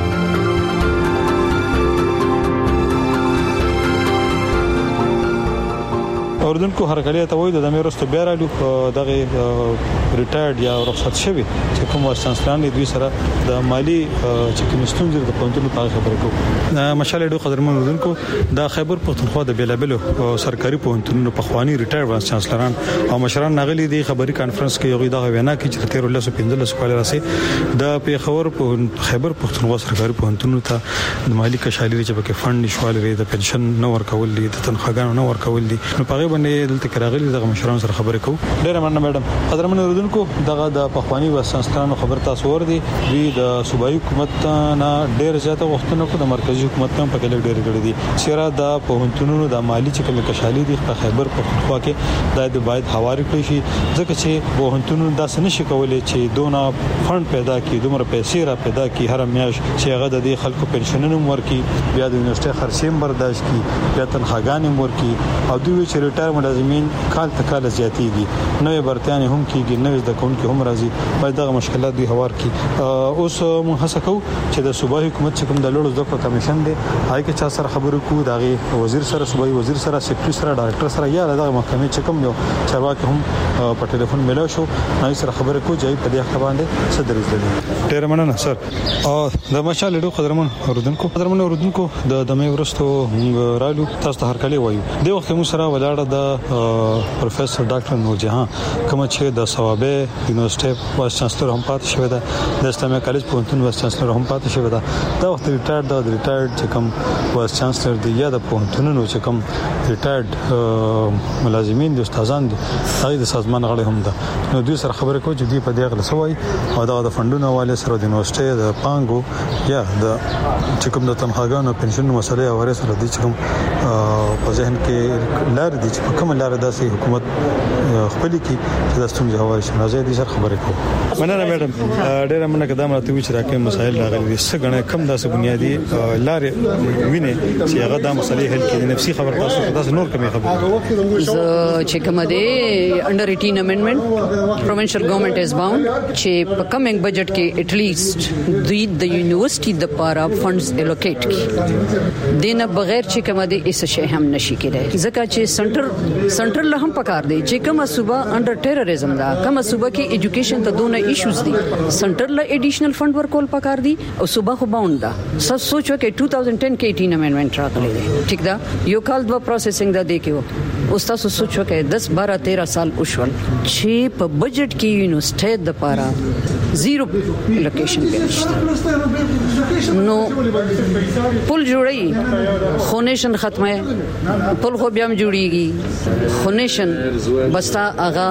اوردونکو هرکلی ته وای د میرستو بیا رالو دغه ریټایرډ یا رخصت شوی چې کوم واسطانستان دوی سره د مالی چې کوم ستونزې د پونتونو په خبرې کوو. مشال ډو قدرمن اوردونکو د خیبر پختونخوا د بیلابلو سرکاري پونتونو په خواني ریټایر وایس چانسلران او مشران نغلي د خبري کانفرنس کې یو دغه وینا کې چې 1315 کال راسي د پیښور په خیبر پختونخوا سرکاري پونتونو ته د مالی کشالي چې په فند نشوالې د پنشن نو ورکول دي د تنخواګانو نو ورکول دي نو په باندې دلته راغلي دغه مشرانو سره خبرې کوو. ډېر مننه میډم. قدرمن اوریدونکو دغه د پخوانی وسانستانو خبر تاسو وردی وی د صوبایي حکومت نه ډېر زیاته وختونه کو د مرکزی حکومت هم په کې ډېر کړی دي. سیرا د پوهنتونونو د مالی چې کوم کشالي دي په خیبر پختونخوا کې د باید حواري کړی شي ځکه چې پوهنتونونو داسې نشي کولای چې دونه فند پیدا کړي دومره پیسې را پیدا کړي هر میاش چې هغه د خلکو پنشنونو ورکي بیا د یونیورسيټي خرڅیم برداشت کړي بیا تنخواګانې ورکي او دوی چې ریټایر ملازمین کال تکاله زیاتېږي نوې برتیانه هم کېږي نوې د کون کې هم راځي باید دغه مشکلات دوی هوار کړي. اوس موږ هڅه کوو چې د صوبایي حکومت چې کوم د لوړو زده کړو کمیشن دی هغه کې چا سره خبرو کوو دغه وزیر سره صوبایي وزیر سره سیکریټری سره ډایرکټر سره یا دغه محکمې چې کوم یو چارواکي هم په ټلیفون ملو شو نو سره خبرې کوو چې په دې باندې څه درېږي. ډېر مننه سر. د مشال ډېر قدرمن اوردونکو د دمه ورستو موږ رالو تاسو ته هر کله وایو د وخت موږ سره ولاړه د پروفیسور ډاکټر نور جهان کوم چې د ثوابه یونیورسيټي وایس چانسلر هم پاتې شوی دی د اسلامي کالج پوهنتون وایس چانسلر هم پاتې شوی دی دا وخت ریټایر چې کوم وایس چانسلر دی یا د پوهنتونونو چې کوم ریټایر ملازمین دي استادان دي هغه د سازمان غړي هم ده نو دوی سره خبرې کوي چې دوی په دې غل سوي او دا د فندونو حواله سره د یونیورسيټي د پانګو یا د چې کوم د تنخواګانو پنشن مسلې او ورسره د چې کوم په ذهن کې لار دي چې کوم لار داسې حکومت خپل کی چې د ستونزې حواله شي نو زه دې سره خبرې کوم. مننه میډم. ډېر مننه کدام راته وی چې راکې مسایل راغلي دي څه غنه کم داسې بنیادی لارې ویني چې هغه د مسلې حل کړي نفسي خبر تاسو نور کومه خبره چې کومه دي انډر 18 امندمنت پروینشل ګورنمنت از باوند چې په کمینګ بجټ کې اټ لیست د یونیورسيټي د پارا فندز الوکیټ کی دینه بغیر چې کومه دي اس شی هم نشي کېدای ځکه چې سنټرل له هم پکار دی چې کومه صوبه انډر ټیرریزم دا کومه صوبه کې ایجوکیشن ته دونه ایشوز دي سنټرل له ایډیشنل فند ورکول پکار دي او صوبه خو باوند دا سوچو کې 2010 کې 18 امندمنت راغلی دی ټیک دا یو کال دوا پروسیسینګ دا دی کې اوس تاسو سوچو کې 10 12 13 سال وشول چې په بجټ کې یونیورسيټي د پارا زیرو لوکیشن کې نو پل جوړي خونیشن ختمه پل خو بیا جوړيږي خونیشن بستا اغا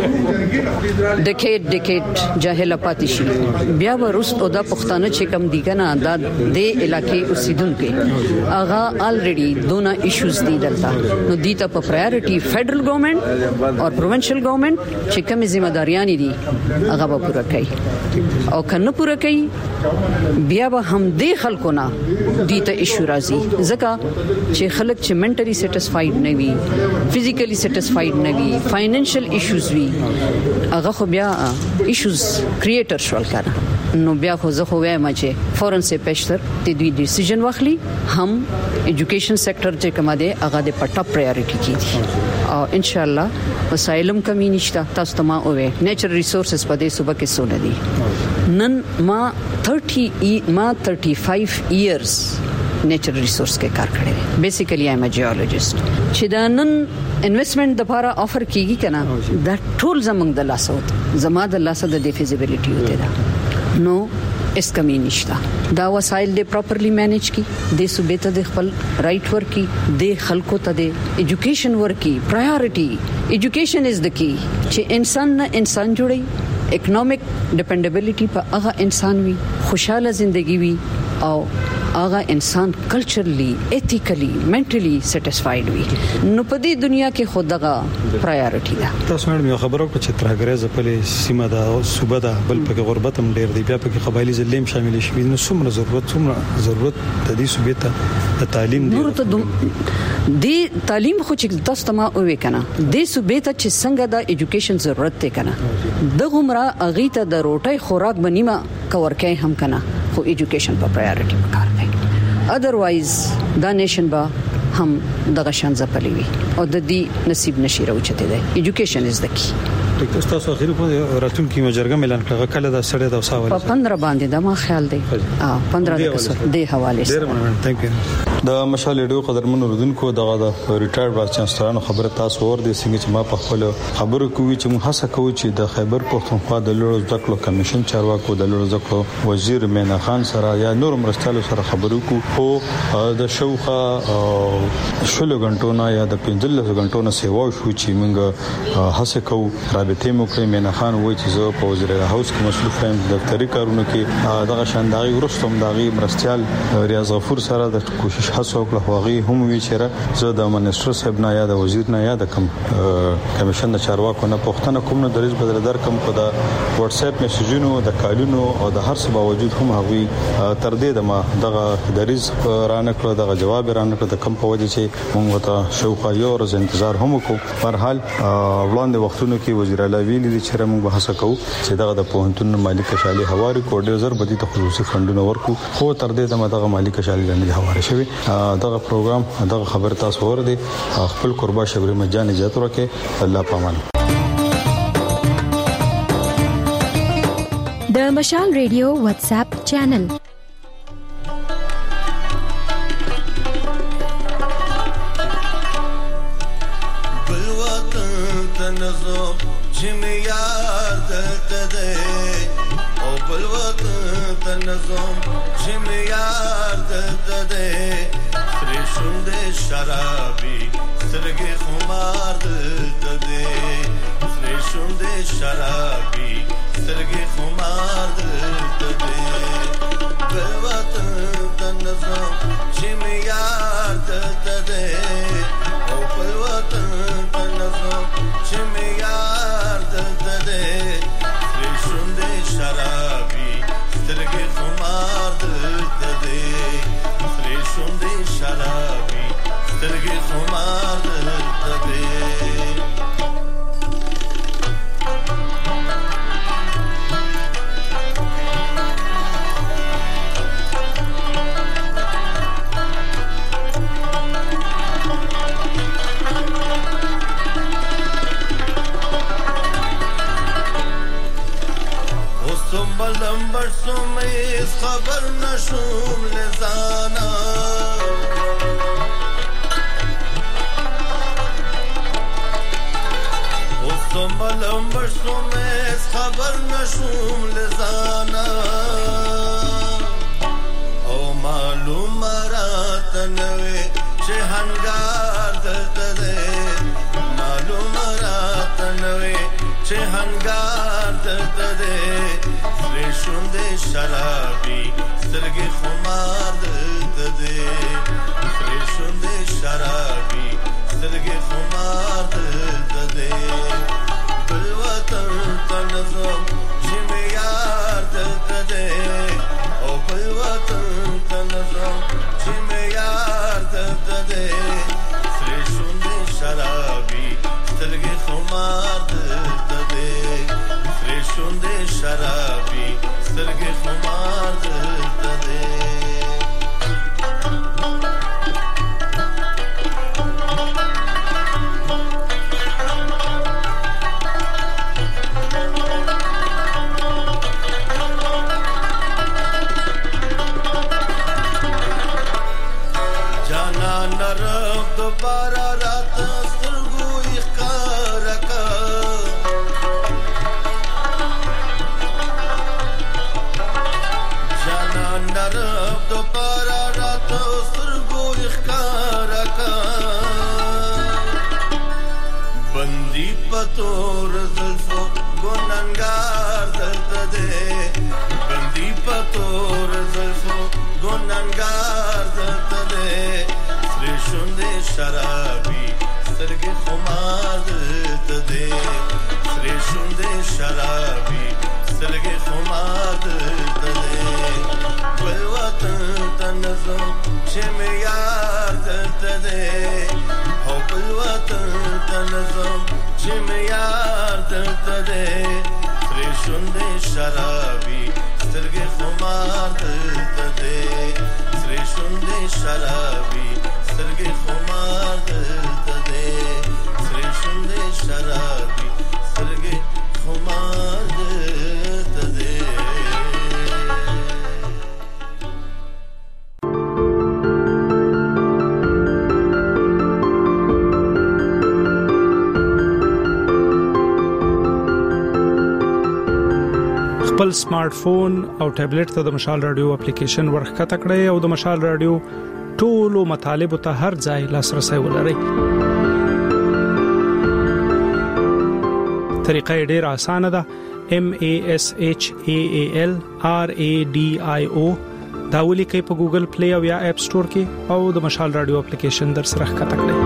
ډیکیډ جاهل پاتې شي بیا ورست او د پښتانه چې کم دي کنه دا د علاقې اوسیدونکو اغا الریډي دونه ایشوز دي دلته نو دي ته په پرایورټي فدرل ګورنمنت او پروینشل ګورنمنت چې کومې ځمېداریاں دي هغه به پوره کوي او کنه پوره کوي بیا به هم دې خلکو نه دي ته ایشو راځي ځکه چې خلک چې منټلی سټیسفاید نه وي فزیکلی سټیسفاید نه وي فاینانشل ایشوز وي هغه خو بیا ایشوز کریټر شول کنه نو بیا خو زه خو وایم چې فورن سه پېشتر د دوی ډیسیژن واخلي هم ایجوکیشن سېکټر چې کومه ده هغه د پټه پرایورټي کیږي او ان شاء الله وسایلم کمی نشته تاسو ته ما وې نیچرل ریسورسز په دې صوبه کې سونه دي نن ما 35 ایئرز نیچرل ریسورس کې کار کړی بیسیکلی ایم ا جیولوجست چې دا نن انویسټمنٹ د لپاره افر کیږي کنه دا ټول زمنګ د لاسوت زما د لاسه د feasibility وته دا نو اس کمی نشته دا وسایل دې پراپرلی مینج کی د صوبې ته د خپل رائټ ورکی د خلکو ته د ایجوکیشن ورکی پرایورټي ایجوکیشن از د کی چې انسان نه انسان جوړي اکونومیک dependability په هغه انسان وي خوشاله ژوندۍ وي او هغه انسان کلچرلی ایتیکلی منټلی سټیسفاید وي نو په دې دنیا کې خودغه پرایورټي ده. تاسو مې یو خبرو کو چې ترګریزه په سیمه دا صوبه ده بل په غربت هم ډیر دی بیا په قبایلی ظلم شامل شي نو څومره ضرورت د دې صوبې ته د تعلیم دی ضرورت دی تعلیم خو چې تاسو ته ما وې کنه د صوبې ته چې څنګه د ایجوکیشن ضرورت ته کنه د غمرا اغه ته د روټي خوراک بنیما کور کې هم کنه خو ایجوکیشن په پرایورټي پکار دی اذروایز دا نیشن با هم دغه شان زپلی وي او د دې نصیب نشي راوچته دی ایجوکیشن از د کی تاسو اخیری په راتون کې مجرګه ملان کله دا سړی دا وساوله په 15 باندې دا ما خیال دی 15 د حواله سره ثانک یو د مشال ریډیو قدرمن اوردونکو دغه د ریټایرډ وایس چانسلر خبره تاسو ور دي څنګه چې ما په خپل خبرو کوي چې موږ هڅه کوو چې د خیبر پښتونخوا د لوړو زده کړو کمیشن چارواکو د لوړو زده کړو وزیر مینا خان سره یا نور مرستالو سره خبرو کوو او د شوخه شلو غنټو نه یا د 15 غنټو نه سیوا شو چې موږ هڅه کوو رابطې مو کړې. مینا خان وایي چې زه په وزیر هاوس کې مسؤل یم دفتری کارونه کې دغه شانداري ورستم دغه مرستيال ریاض غفور سره د کوشش هڅه وکړه هغه هم وی چې زه د منسټر صاحب نه یا د وزیر نه یا د کمیشن د چارواکو نه پښتنه کوم نه دریز بدل در کوم په د واتس اپ میسجونو د کالونو او د هر څه باوجود هم هغه تر دې د ما دغه دریز رانه کړ دغه جواب رانه کړ د کم په وجه چې موږ ته شوخه یو ورځ انتظار هم وکړو. په هر حال وړاندې وختونو کې وزیر اعلی ویلي چې موږ به هڅه کوو چې دغه د پوهنتون مالی کشالي حواله کوډ زر بدی ته خصوصي فندونه ورکو خو تر دې د دغه مالی کشالي باندې حواله شوی. دغه پروګرام دغه خبر تاسو ور دي خپل قربا شبري مجان اجازه ورکړي. الله پامان. د مشال ریډیو واتس اپ چینل शराबी सरगे खुमार दे फ्रेशुं दे शराबी सरगे खुमार दे गलवत तनज़ो जिम यार दे ओ गलवत तनज़ो जिम यार दे फ्रेशुं दे शराबी सरगे खुमार दे फ्रेशुं दे शराबी सरगे खुमार दे लंबर सुमे इस खबर नशूम लेजाना लंबर सुमे इस खबर नशूम लेजाना ओ मालूम रात नवे चहनगार दे मालूम रात नवे चहनगार दे फ्रेशुं दे शराबी सरगे खुमार दे फ्रेशुं दे शराबी सरगे खुमार दे गलवतन तनज़ो जिम यार दे ओ गलवतन तनज़ो जिम यार दे फ्रेशुं दे शराबी सरगे खुमार दे फ्रेशुं दे शराबी सरगे खुमार दे जाना नरक दोबारा रात सुरगु इख्कारका नरब दोबारा रात सुरगु इख्कारका बंदी पतोर जुल्फो गुननगार दे बंदी पतोर जुल्फो गुननगार दे फ्रेशुं दे शराबी सरगे खुमार दे फ्रेशुं दे शराबी सरगे खुमार दे गलवतन तनज़ो जिम यार दे हो गलवतन तनज़ो जिम यार दे फ्रेशुं दे शराबी सरगे खुमार दे फ्रेशुं दे शराबी सरगे खुमार दे फ्रेशुं दे शराबी सरगे खुमार दे خپل سمارټ فون او ټابلیټ ته د مشال رادیو اپلیکیشن ورخکته کړئ او د مشال رادیو ټولو مطالبه ته هر ځای لاسرسي ولرئ. طریقه ډیره اسانه ده. MASHALRADIO دا ولیکئ په ګوګل پلی او یا اپ سٹور کې او د مشال رادیو اپلیکیشن در سره ښکته کړئ.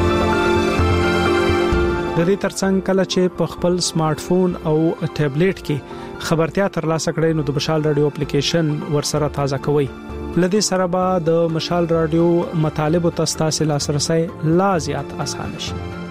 د دې ترڅنګ کله چې په خپل سمارټ فون او ټابلیټ کې خبرتیا ترلاسه کړئ نو د مشال رادیو اپلیکیشن ورسره تازه کوئ. لدې سره به د مشال رادیو مطالب او تاسو لاسرسي لا زیات اسانه شي.